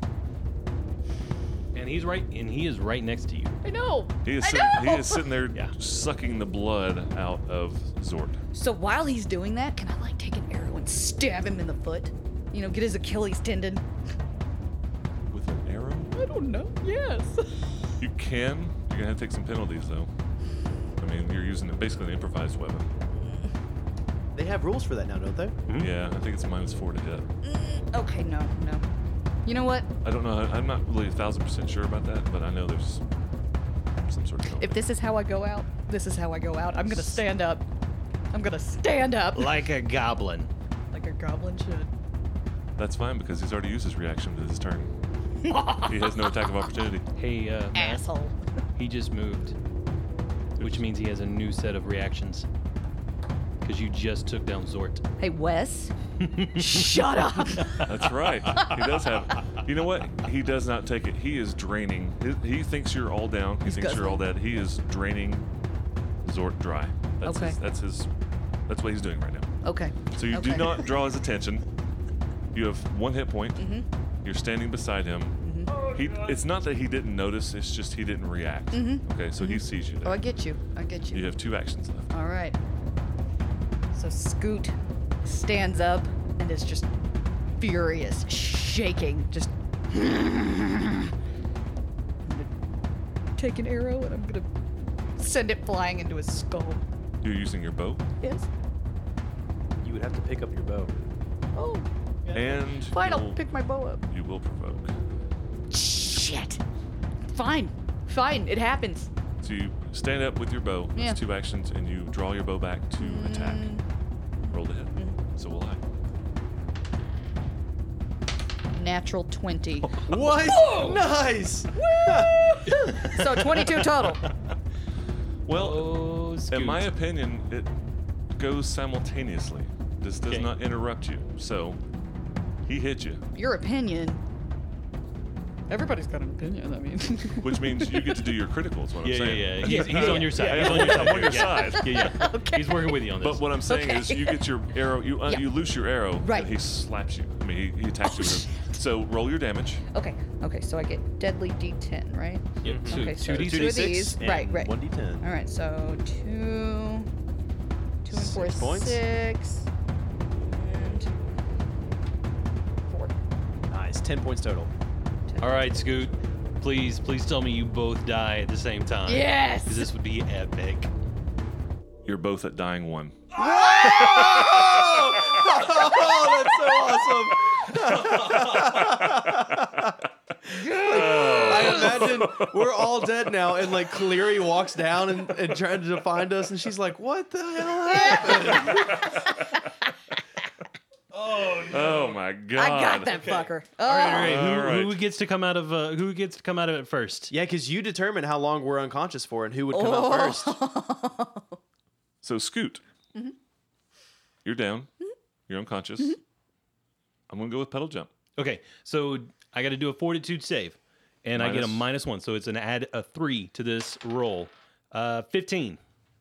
And he's right, and he is right next to you. I know. He is, I sitting, know. he is sitting there Yeah. sucking the blood out of Zort. So while he's doing that, can I like take an arrow and stab him in the foot? You know, get his Achilles tendon. With an arrow? I don't know. Yes. You can. You're gonna have to take some penalties though. I mean, you're using it basically an improvised weapon. They have rules for that now, don't they? Hmm? Yeah, I think it's minus four to hit. Okay, no, no. You know what? I don't know. how- I'm not really a thousand percent sure about that, but I know there's some sort of penalty. If this is how I go out, this is how I go out. I'm gonna stand up. I'm gonna stand up Like a goblin. like a goblin should. That's fine because he's already used his reaction to his turn. He has no attack of opportunity. Hey, uh, Matt, Asshole. he just moved, which means he has a new set of reactions. Because you just took down Zort. Hey, Wes. Shut up. That's right. He does have. You know what? He does not take it. He is draining. He, he thinks you're all down. He thinks you're all dead. He is draining Zort dry. That's Okay. His, that's his. That's what he's doing right now. Okay. So you do Okay. not draw his attention. You have one hit point. Mm-hmm. You're standing beside him. He. It's not that he didn't notice. It's just he didn't react. Okay. So he sees you. There. Oh, I get you. I get you. You have two actions left. All right. So Scoot stands up and is just furious, shaking, just. I'm gonna take an arrow and I'm gonna send it flying into his skull. You're using your bow, Yes. You would have to pick up your bow. Oh, and fine. I'll you'll- pick my bow up. you will provoke. Shit. Fine. Fine. It happens. So you stand up with your bow. That's Yeah. two actions, and you draw your bow back to attack. Mm. Roll to hit. So will I. Natural twenty. What? Nice. So twenty-two total. Well, Oh, Scoot. in my opinion, it goes simultaneously. This does Okay. not interrupt you. So he hit you, Your opinion. Everybody's got an opinion. I mean. which means you get to do your critical. Is what Yeah, I'm yeah, saying. yeah. He's, he's on your side. Yeah, He's on your I'm side. on your Yeah. side. Yeah, yeah. Okay. He's working with you on this. But what I'm saying Okay. is, you get your arrow. You uh, Yeah. you loose your arrow, Right. and he slaps you. I mean, he, he attacks Oh, you. With it. So roll your damage. Okay. Okay. So I get deadly D ten, right? yeah, two, Okay, so two D two six. of these. Right, right. One d ten. All right. So two, two and four, Six points. six, and four. Nice. Ten points total. All right, Scoot. Please, please tell me you both die at the same time. Yes! Because this would be epic. You're both at dying one. Oh, that's so awesome. I imagine we're all dead now, and like Cleary walks down and, and trying to find us, and she's like, "What the hell happened?" Oh my god! I got that fucker. Oh. All right, all right. Who, All right. who gets to come out of uh, who gets to come out of it first? Yeah, because you determine how long we're unconscious for and who would come out first. So Scoot, Mm-hmm. you're down. You're unconscious. I'm gonna go with pedal jump. Okay, so I got to do a fortitude save, and I get a Minus- minus one, so it's an add a three to this roll. Uh, fifteen.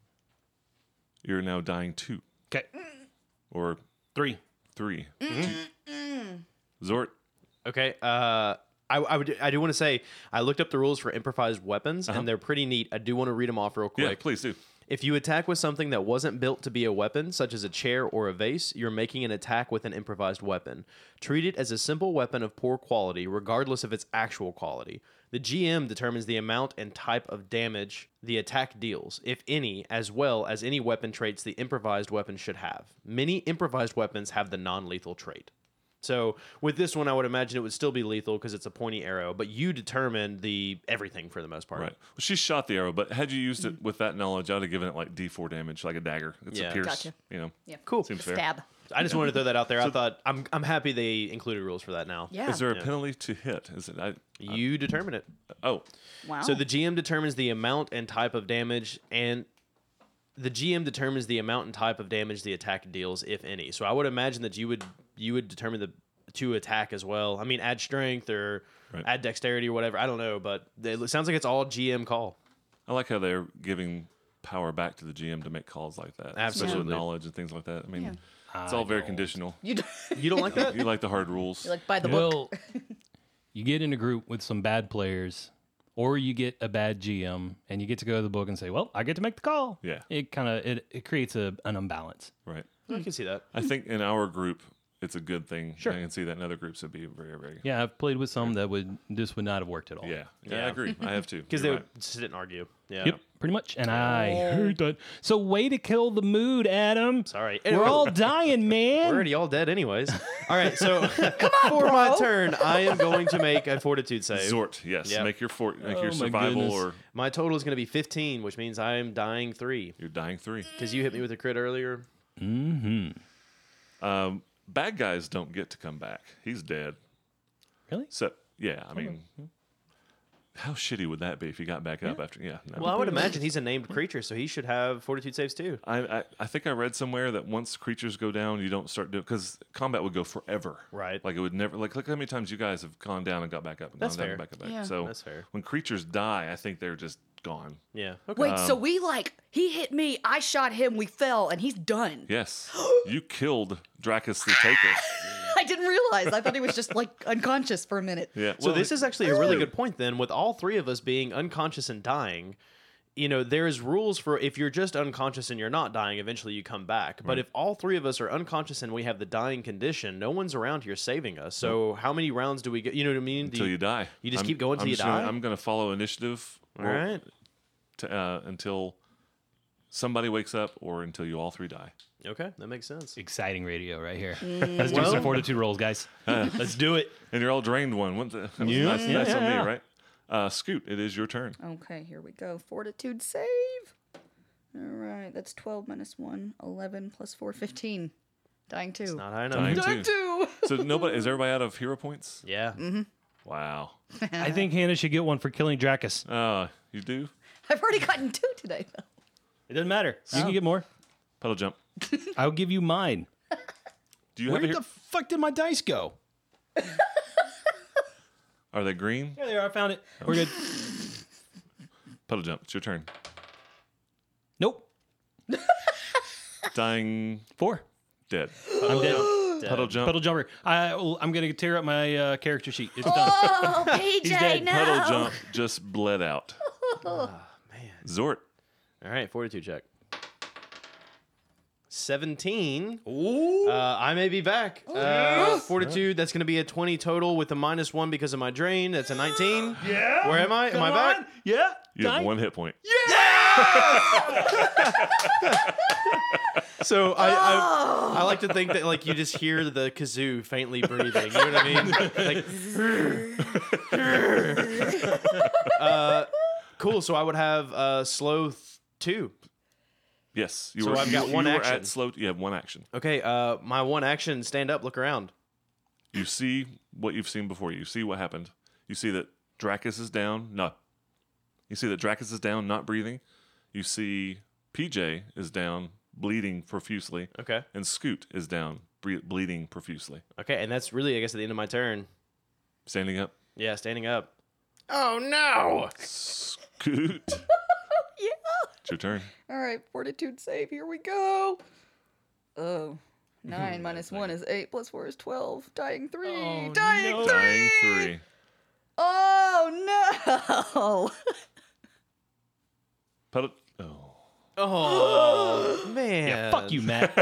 You're now dying two Okay, or three. three. Mm-hmm. Zort, Okay. Uh, I, I would. I do want to say I looked up the rules for improvised weapons, and they're pretty neat. I do want to read them off real quick. yeah, please do. If you attack with something that wasn't built to be a weapon, such as a chair or a vase, you're making an attack with an improvised weapon. Treat it as a simple weapon of poor quality, regardless of its actual quality. The G M determines the amount and type of damage the attack deals, if any, as well as any weapon traits the improvised weapon should have. Many improvised weapons have the non-lethal trait. So with this one, I would imagine it would still be lethal because it's a pointy arrow, but you determine the everything for the most part. Right. Well, she shot the arrow, but had you used it with that knowledge, I would have given it like D four damage, like a dagger. It's Yeah. a pierce. Gotcha. You know. Yeah. Cool. Seems fair. Stab. I just wanted to throw that out there. I thought I'm I'm happy they included rules for that now. Yeah. Is there a penalty to hit? Is it? I, You determine it. oh, Wow. So the G M determines the amount and type of damage, and the G M determines the amount and type of damage the attack deals, if any. So I would imagine that you would you would determine the to attack as well. I mean, add strength or Right. add dexterity or whatever. I don't know, but it sounds like it's all G M call. I like how they're giving power back to the G M to make calls like that, especially with Absolutely. knowledge and things like that. I mean, Yeah. it's all very conditional. you do, You don't like that? You like the hard rules. like by the book. Well, you get in a group with some bad players, or you get a bad G M, and you get to go to the book and say, "Well, I get to make the call." Yeah. It kind of it, it creates a an imbalance. Right. I can see that. I think in our group, it's a good thing. Sure. I can see that in other groups it'd be very, very. Yeah, I've played with some that would this would not have worked at all. Yeah. Yeah, Yeah. I agree. I have too. Because they You're would right. sit and argue. Yeah. Yep, pretty much. And I heard that. So way to kill the mood, Adam. Sorry. We're all dying, man. We're already all dead, anyways. All right, so for bro. my turn, I am going to make a fortitude save. Zort, yes. Yep. Make your fort, make Oh, your my survival, goodness. or My total is going to be fifteen, which means I am dying three. you're dying three. Because you hit me with a crit earlier. Um, bad guys don't get to come back. He's dead. Really? So yeah, I mean, how shitty would that be if he got back up after? Yeah. No. Well, I would imagine he's a named creature, so he should have fortitude saves too. I, I I think I read somewhere that once creatures go down, you don't start doing because combat would go forever. Right. Like it would never. Like look how many times you guys have gone down and got back up and That's gone fair. down and back up. Yeah. So That's fair. when creatures die, I think they're just gone. Yeah. Okay. Wait, so we like he hit me, I shot him, we fell, and he's done. Yes, you killed Dracus the Taker. I didn't realize. I thought he was just like unconscious for a minute. Yeah. So well, this is actually a really good point then. With all three of us being unconscious and dying, you know, there's rules for if you're just unconscious and you're not dying, eventually you come back. But if all three of us are unconscious and we have the dying condition, no one's around here saving us. So how many rounds do we get? You know what I mean? Do until you die. You just I'm- keep going till I'm you just gonna- die? I'm going to follow initiative. All or- right. To, uh, until somebody wakes up, or until you all three die. Okay, that makes sense. Exciting radio right here. Let's do Well- some fortitude rolls, guys. Let's do it. And you're all drained one. What the- That was Yeah, nice, yeah, nice on me, yeah. right? Uh, Scoot, it is your turn. Okay, here we go. Fortitude save. All right, that's twelve minus one, eleven plus four, fifteen. Dying two. Not high enough. Dying Dying two. So nobody is everybody out of hero points? Yeah. Wow. I think Hannah should get one for killing Dracus. Uh, you do? I've already gotten two today, though. It doesn't matter. You can get more. Pedal jump. I'll give you mine. Do you Where have a the hero? fuck did my dice go? Are they green? There they are. I found it. We're good. Pedal jump. It's your turn. Nope. Dying Four. dead. I'm dead. Pedal jump. Puddle jumper. I, well, I'm going to tear up my uh, character sheet. It's done. Oh, P J, dead. no. Pedal jump just bled out. Man. Zort. All right, fortitude check. seventeen. Ooh. Uh, I may be back. Uh, fortitude, that's going to be a twenty total with a minus one because of my drain. That's a nineteen. Yeah. Where am I? Am Come I back? on. Yeah. You have Nine. one hit point. So I, I I like to think that like you just hear the kazoo faintly breathing. You know what I mean? Like, uh, cool. So I would have uh, slow th- two. Yes. You So were, I've got you, one you were action. at slow. You have one action. Okay. Uh, my one action: stand up, look around. You see what you've seen before. You see what happened. You see that Dracus is down. No. You see that Dracus is down, not breathing. You see P J is down, bleeding profusely. Okay. And Scoot is down, bre- bleeding profusely. Okay, and that's really, I guess, at the end of my turn. Standing up. Yeah, standing up. Oh no! Scoot. Yeah. It's your turn. All right, fortitude save. Here we go. Oh. Nine minus one is eight, plus four is twelve. Dying three. Oh, Dying no. three. Dying three. Oh no. Pedal. Oh. Oh man! Yeah, fuck you, Matt.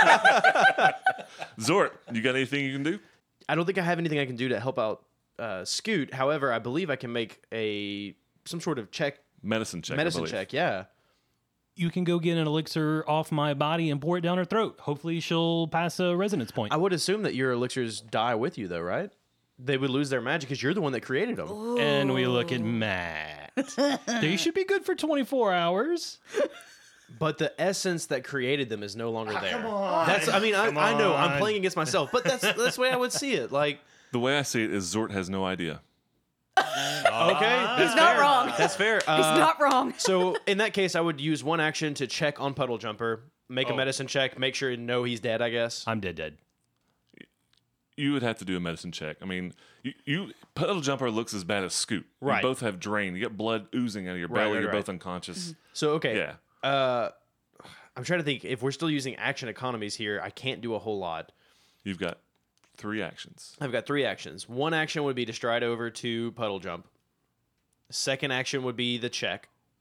Zort, you got anything you can do? I don't think I have anything I can do to help out uh, Scoot. However, I believe I can make a some sort of check, Medicine check. I medicine believe. check. Yeah. You can go get an elixir off my body and pour it down her throat. Hopefully, she'll pass a resonance point. I would assume that your elixirs die with you, though, right? They would lose their magic because you're the one that created them. And we look at Matt. They should be good for twenty-four hours. But the essence that created them is no longer there. That's. I mean, I, I know I'm on. playing against myself, but that's that's the way I would see it. Like, The way I see it is Zort has no idea. okay, He's not wrong. that's fair. He's Uh, not wrong. So in that case, I would use one action to check on Puddle Jumper, make a Oh. medicine check, make sure no he's dead. I guess. I'm dead, dead. You would have to do a medicine check. I mean, you, you Puddle Jumper looks as bad as Scoot. Right. You both have drain. You get blood oozing out of your Right, belly. right, You're right. both unconscious. So okay. Yeah. Uh, I'm trying to think if we're still using action economies here. I can't do a whole lot. You've got three actions. I've got three actions. One action would be to stride over to Puddle Jump. Second action would be the check.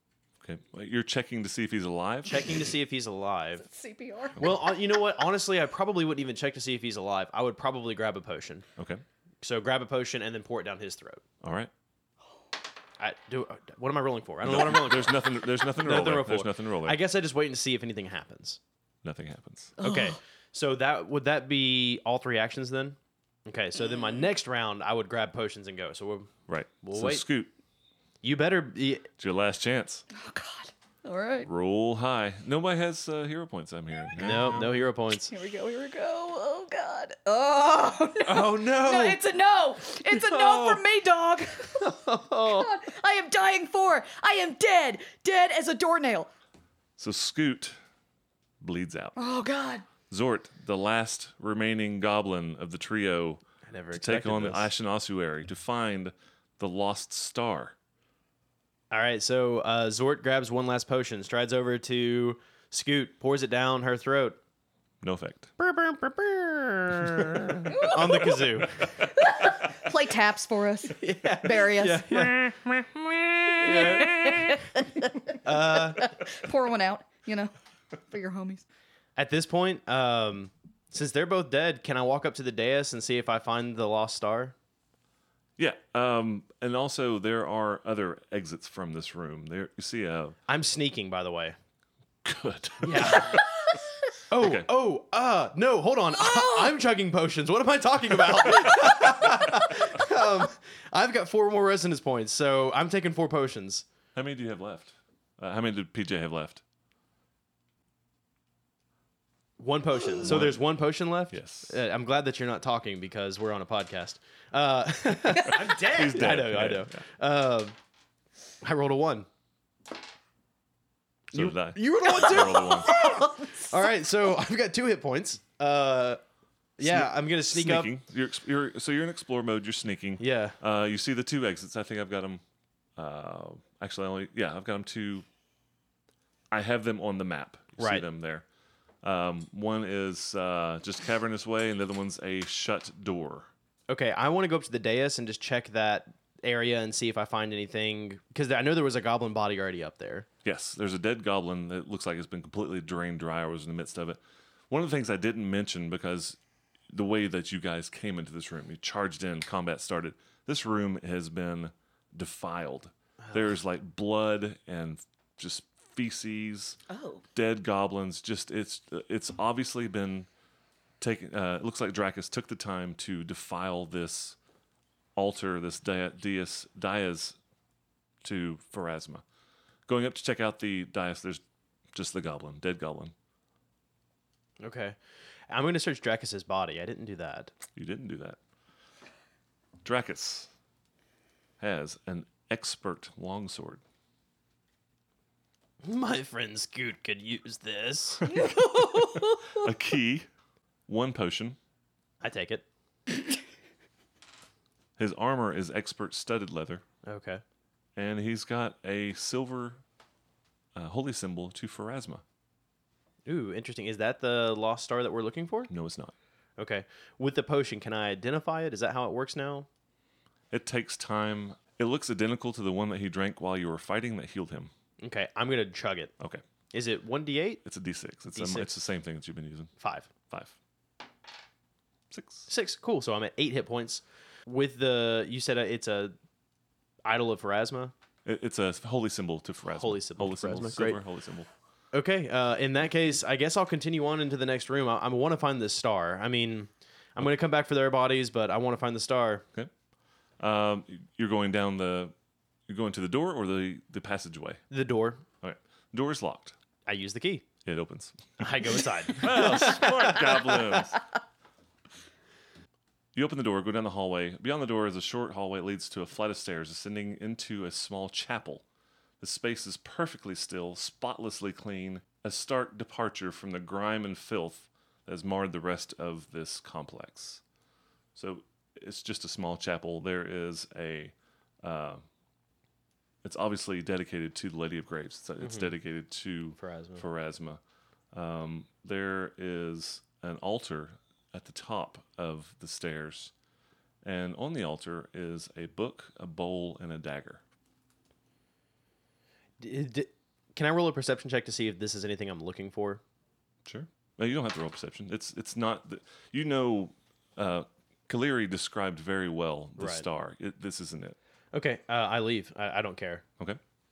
Okay. Well, you're checking to see if he's alive? Checking to see if he's alive. C P R. Well, uh, you know what? Honestly, I probably wouldn't even check to see if he's alive. I would probably grab a potion. Okay. So grab a potion and then pour it down his throat. All right. I do. What am I rolling for? I don't know what I'm rolling for. There's nothing. There's nothing to roll. Nothing to there. roll There's for. nothing to roll there. I guess I just wait and see if anything happens. Nothing happens. Okay. So that would that be all three actions then? Okay. So then my next round, I would grab potions and go. So we're, Right. We'll so wait. Scoot, you better be. it's your last chance. Oh God. All right. Roll high. Nobody has uh, hero points. I'm hearing. No, no hero points. Here we go. Here we go. Oh God. Oh no. Oh no! No, it's a no. It's a no No. from me, dog. God, I am dying for. I am dead. Dead as a doornail. So Scoot bleeds out. Oh God. Zort, the last remaining goblin of the trio, I never to take expected on this. the Ashen Ossuary to find the lost star. All right, so uh, Zort grabs one last potion, strides over to Scoot, pours it down her throat. No effect. Brr, brr, brr, brr. On the kazoo. Play taps for us. Bury us. Yeah, Pour one out. You know, for your homies. At this point, um, since they're both dead, can I walk up to the dais and see if I find the lost star? Yeah. Um, and also, there are other exits from this room. There, you see a I'm sneaking, by the way. good. Yeah. Oh, Okay. oh, uh, no, hold on. I'm chugging potions. What am I talking about? um, I've got four more resonance points, so I'm taking four potions. How many do you have left? Uh, how many did P J have left? One potion. So there's one potion left? Yes. Uh, I'm glad that you're not talking because we're on a podcast. Uh, I'm dead. He's dead. I know, I Yeah, know. Um, I rolled a one. So you, did I. You rolled a one I too? rolled a one. All right, so I've got two hit points. Uh, yeah, I'm going to sneak up. Sneaking. You're, ex- you're, so you're in explore mode. You're sneaking. Yeah. Uh, you see the two exits. I think I've got them. Uh, actually, I only yeah, I've got them two. I have them on the map. You see Right. them there. Um, one is uh, just cavernous way, and the other one's a shut door. Okay, I want to go up to the dais and just check that area and see if I find anything. Because I know there was a goblin body already up there. Yes, there's a dead goblin that looks like it's been completely drained dry or was in the midst of it. One of the things I didn't mention, because the way that you guys came into this room, you charged in, combat started. This room has been defiled. There's like blood and just feces, Oh. dead goblins. Just it's it's obviously been taken. Uh, it looks like Dracus took the time to defile this altar, this dia, dais, dais to Pharasma. Going up to check out the dais, there's just the goblin, dead goblin. Okay. I'm going to search Dracus's body. I didn't do that. You didn't do that. Dracus has an expert longsword. My friend Scoot could use this. A key, one potion. I take it. His armor is expert studded leather, Okay. and he's got a silver uh, holy symbol to Pharasma. Ooh, interesting. Is that the lost star that we're looking for? No, it's not. Okay. With the potion, can I identify it? Is that how it works now? It takes time. It looks identical to the one that he drank while you were fighting that healed him. Okay, I'm going to chug it. Okay. Is it one d eight? It's a D six. It's, D A, six. it's the same thing that you've been using. Five. Five. Six. Six. Cool. So I'm at eight hit points. With the, you said uh, it's a idol of Pharasma? It, it's a holy symbol to Pharasma. Holy symbol Holy to symbol. Pharasma. Silver Great. holy symbol. Okay, uh, in that case, I guess I'll continue on into the next room. I, I want to find this star. I mean, I'm going to come back for their bodies, but I want to find the star. Okay. Um, you're going down the. You're going to the door or the the passageway. The door. All right. Door is locked. I use the key. It opens. I go inside. Oh, smart goblins. You open the door, go down the hallway. Beyond the door is a short hallway that leads to a flight of stairs ascending into a small chapel. The space is perfectly still, spotlessly clean, a stark departure from the grime and filth that has marred the rest of this complex. So it's just a small chapel. There is a... Uh, it's obviously dedicated to the Lady of Graves. It's, it's dedicated to Pharasma. Pharasma. Um, there is an altar at the top of the stairs, and on the altar is a book, a bowl, and a dagger. D- d- can I roll a perception check to see if this is anything I'm looking for? Sure. No, you don't have to roll perception. It's it's not. The, you know, uh, Kaleri described very well the Right. star. It, this isn't it. Okay, uh, I leave. I, I don't care. Okay.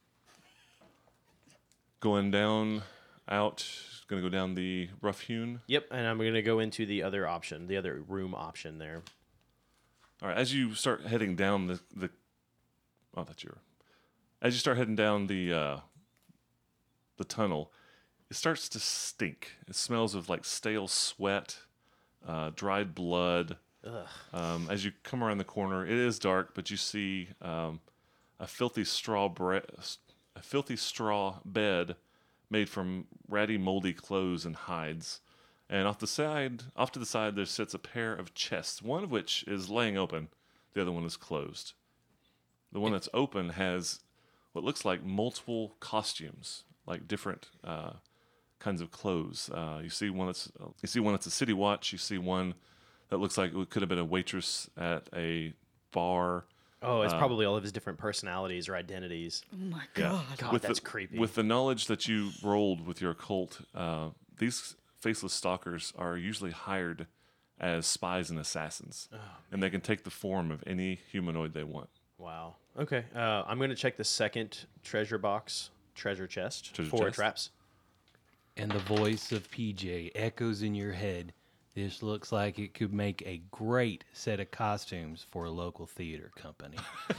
Going down, out. Going to go down the rough hewn. Yep, and I'm gonna go into the other option, the other room option there. All right. As you start heading down the the, oh, that's your. As you start heading down the uh, the tunnel, it starts to stink. It smells of like stale sweat, uh, dried blood. Um, as you come around the corner, it is dark, but you see um, a filthy straw bre- a filthy straw bed made from ratty, moldy clothes and hides. And off the side, off to the side, there sits a pair of chests, one of which is laying open, the other one is closed. The one that's open has what looks like multiple costumes, like different uh, kinds of clothes. Uh, you see one that's you see one that's a city watch. You see one that looks like it could have been a waitress at a bar. Oh, it's probably all of his different personalities or identities. Oh my Yeah. god. God, With that's the, creepy. With the knowledge that you rolled with your occult, uh, these faceless stalkers are usually hired as spies and assassins, Oh, and they can take the form of any humanoid they want. Wow. Okay, uh, I'm gonna check the second treasure box, treasure chest Treasure for chest? traps. And the voice of P J echoes in your head. This looks like it could make a great set of costumes for a local theater company.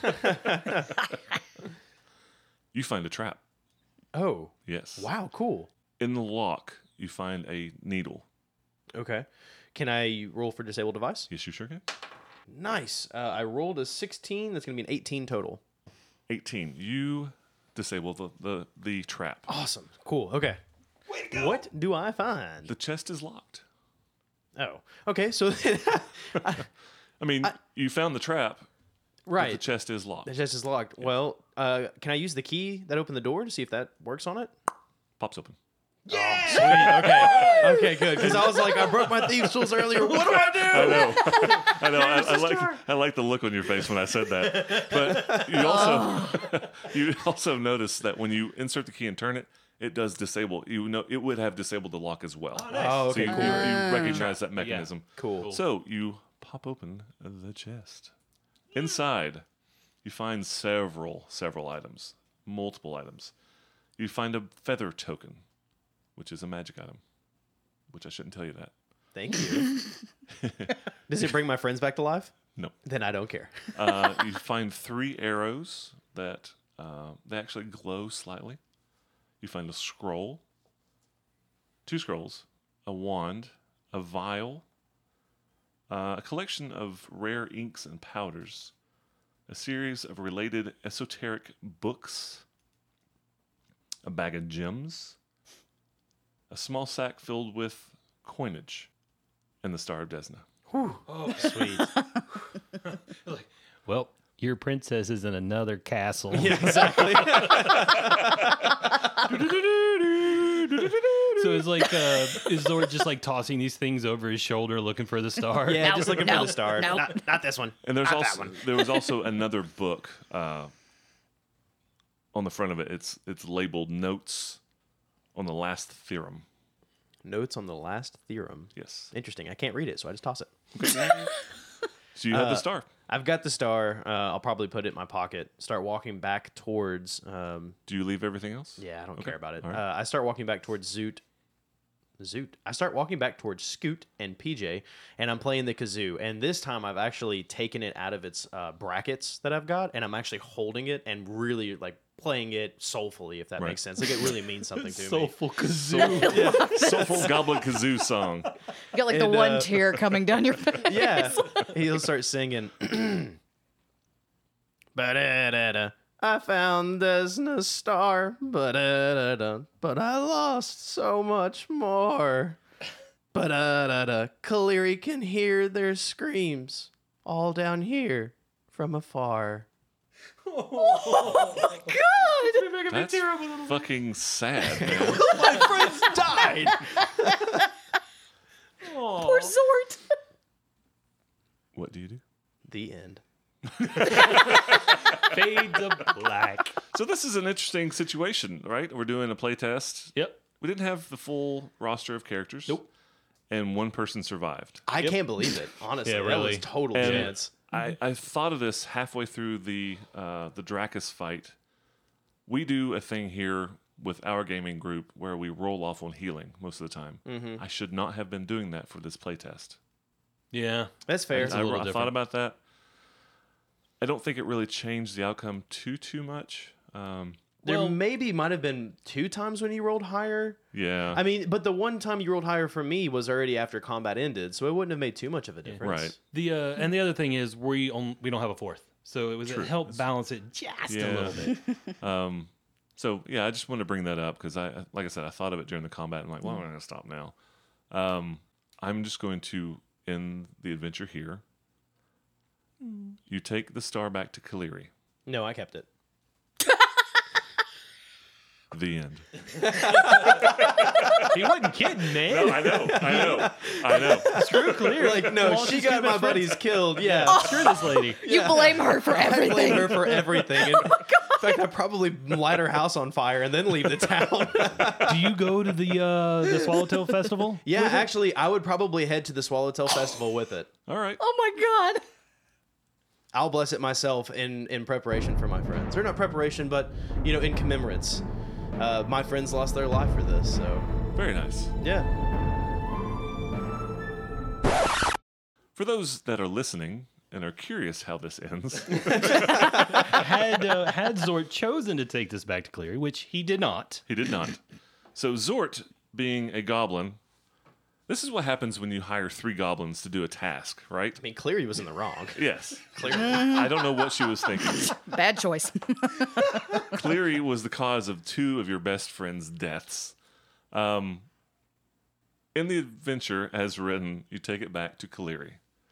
You find a trap. Oh, Yes. wow, cool. In the lock, you find a needle. Okay, can I roll for disable device? Yes, you sure can. Nice. Uh, I rolled a sixteen. That's gonna be an eighteen total. eighteen. You disable the, the, the trap. Awesome. Cool. Okay. What do I find? The chest is locked. Oh, okay. So then, I mean, you found the trap, but the right, chest is locked. the chest is locked. Well, uh, can I use the key that opened the door to see if that works on it? Pops open. Sweet. Okay. Okay. Good. Because I was like, I broke my thieves' tools earlier. What do I do? I know. I know. I, I like I like the look on your face when I said that. But you also you also notice that when you insert the key and turn it, it does disable. You know, it would have disabled the lock as well. Oh, So okay. you, Cool. you, you recognize that mechanism. Cool. So you pop open the chest. Inside, you find several several items, multiple items. You find a feather token, which is a magic item. Which I shouldn't tell you that. Thank you. Does it bring my friends back to life? No. Then I don't care. Uh, you find three arrows that uh, they actually glow slightly. You find a scroll, two scrolls, a wand, a vial, uh, a collection of rare inks and powders, a series of related esoteric books, a bag of gems, a small sack filled with coinage, and the Star of Desna. Oh, sweet. Well, your princess is in another castle. Yeah, exactly. So it's like, uh, is Zord just like tossing these things over his shoulder looking for the star? Yeah, Nope, just looking for nope, the star. nope. Not, not this one. And there's Not that also one. there was also another book uh, on the front of it. It's it's labeled Notes on the Last Theorem. Notes on the last theorem. Yes. Interesting. I can't read it, so I just toss it. So you have Uh, the star. I've got the star. Uh, I'll probably put it in my pocket. Start walking back towards. Um, Do you leave everything else? yeah, I don't Okay, care about it. all right. Uh, I start walking back towards Zoot. Zoot. I start walking back towards Scoot and P J, and I'm playing the kazoo. And this time, I've actually taken it out of its uh, brackets that I've got, and I'm actually holding it and really like playing it soulfully, if that Right. makes sense. Like it really means something to me. Soulful kazoo. Soulful Goblin Kazoo song. You got like the And, one uh, tear coming down your face. Yeah, he'll start singing. Ba-da-da-da. I found Desna star, ba-da-da-da, but I lost so much more. Ba-da-da-da. Kaleri can hear their screams all down here from afar. That's fucking sad, man. My friends died. Poor Zort. What do you do? The end. Fade to black. So this is an interesting situation, right? We're doing a playtest. Yep. We didn't have the full roster of characters. Nope. And one person survived. I can't believe it. Honestly, Yeah, that really. was total And chance. I, I thought of this halfway through the uh, the Dracus fight. We do a thing here with our gaming group where we roll off on healing most of the time. Mm-hmm. I should not have been doing that for this playtest. Yeah. That's fair. It's a I, little I thought different. about that. I don't think it really changed the outcome too too much. Um, There Well- maybe might have been two times when you rolled higher. yeah, I mean, but the one time you rolled higher for me was already after combat ended, so it wouldn't have made too much of a difference. right. The uh, and the other thing is we on, we don't have a fourth, so it was True. it helped balance it just Yeah. a little bit. Um, so yeah, I just wanted to bring that up because I, like I said, I thought of it during the combat. I'm like, well, I'm not going to stop now. Um, I'm just going to end the adventure here. You take the star back to Kaleri. No, I kept it. The end. He wasn't kidding, man. I know, I know, I know. Screw clear. Like, no, Well, she just got do my best buddies friends. killed. Yeah. Screw this lady. You blame her for I blame everything. her for everything. And in fact, I probably light her house on fire and then leave the town. Do you go to the uh, the Swallowtail Festival? Yeah, actually, I would probably head to the Swallowtail Festival with it. All right. Oh my god. I'll bless it myself in, in preparation for my friends. Or not preparation, but, you know, in commemorance. Uh, my friends lost their life for this, so, Very nice. yeah. For those that are listening and are curious how this ends, Had uh, had Zort chosen to take this back to Cleary, which he did not. he did not. So Zort, being a goblin, this is what happens when you hire three goblins to do a task, right? I mean, Cleary was in the wrong. Yes. I don't know what she was thinking. Bad choice. Cleary was the cause of two of your best friends' deaths. Um, in the adventure, as written, you take it back to Cleary.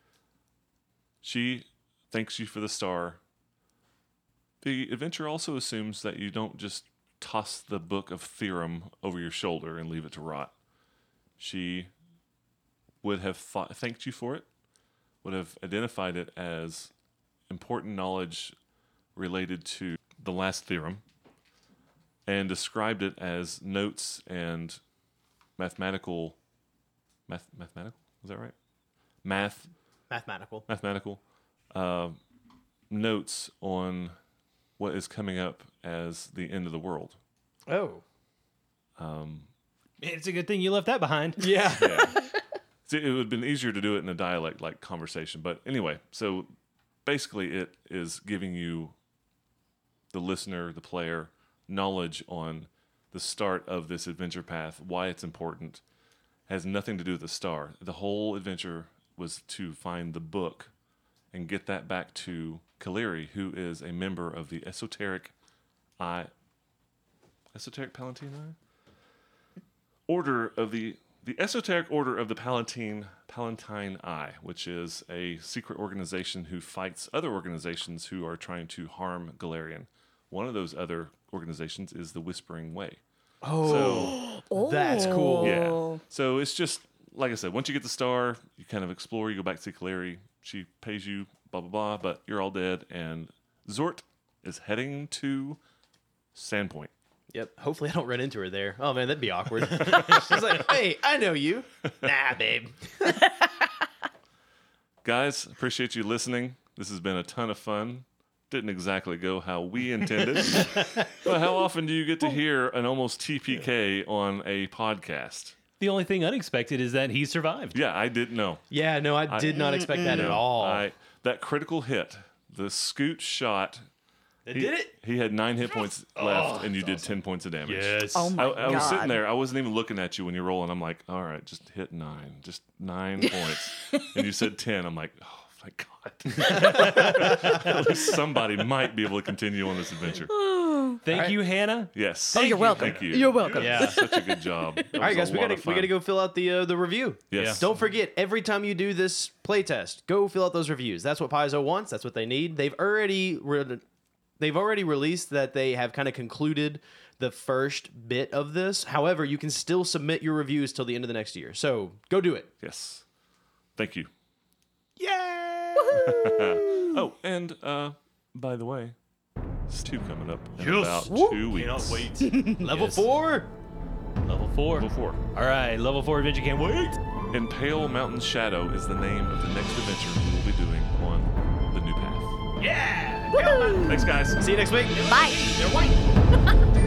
She thanks you for the star. The adventure also assumes that you don't just toss the book of theorem over your shoulder and leave it to rot. She would have thought, thanked you for it, would have identified it as important knowledge related to the last theorem, and described it as notes and mathematical, math, mathematical, is that right? Math, Mathematical. mathematical uh, notes on what is coming up as the end of the world. Oh. It's a good thing you left that behind. Yeah. Yeah. See, it would have been easier to do it in a dialect like conversation. But anyway, so basically it is giving you, the listener, the player, knowledge on the start of this adventure path, why it's important. Has nothing to do with the star. The whole adventure was to find the book and get that back to Kaleri, who is a member of the esoteric I esoteric Palatine Eye? Order of the the esoteric order of the Palatine Palatine Eye, which is a secret organization who fights other organizations who are trying to harm Galarian. One of those other organizations is the Whispering Way. Oh. So That's cool. yeah. So it's just like I said, once you get the star, you kind of explore, you go back to see Kaleri, she pays you, blah blah blah, but you're all dead, and Zort is heading to Sandpoint. Yep. Hopefully I don't run into her there. Oh, man, that'd be awkward. She's like, hey, I know you. Nah, babe. Guys, appreciate you listening. This has been a ton of fun. Didn't exactly go how we intended. But how often do you get to hear an almost T P K on a podcast? The only thing unexpected is that he survived. Yeah, I didn't know. Yeah, no, I did not expect that at all. I, that critical hit, the scoot shot. It He, did it? he had nine hit points left, and you did ten points of damage. Yes. Oh my I, I was sitting God. there. I wasn't even looking at you when you're rolling. I'm like, all right, just hit nine, just nine points. And you said ten. I'm like, oh my god. At least somebody might be able to continue on this adventure. Thank right. you, Hannah. Yes. Oh, you're welcome. Thank you. You're welcome. You did Yeah. Such a good job. That All right, was guys, a we lot gotta of we fun. gotta go fill out the uh, the review. Yes. Don't forget, every time you do this playtest, go fill out those reviews. That's what Paizo wants. That's what they need. They've already re- they've already released that they have kind of concluded the first bit of this. However, you can still submit your reviews till the end of the next year. So go do it. Yes. Thank you. Yay! Oh, and uh, by the way, there's two coming up in Yes. about two weeks. Cannot wait. Level Yes. four. Level four. Level four. All right, level four adventure. Can't wait. And Pale Mountain Shadow is the name of the next adventure we will be doing on the new path. Yeah. Thanks, guys. See you next week. Bye. They're white.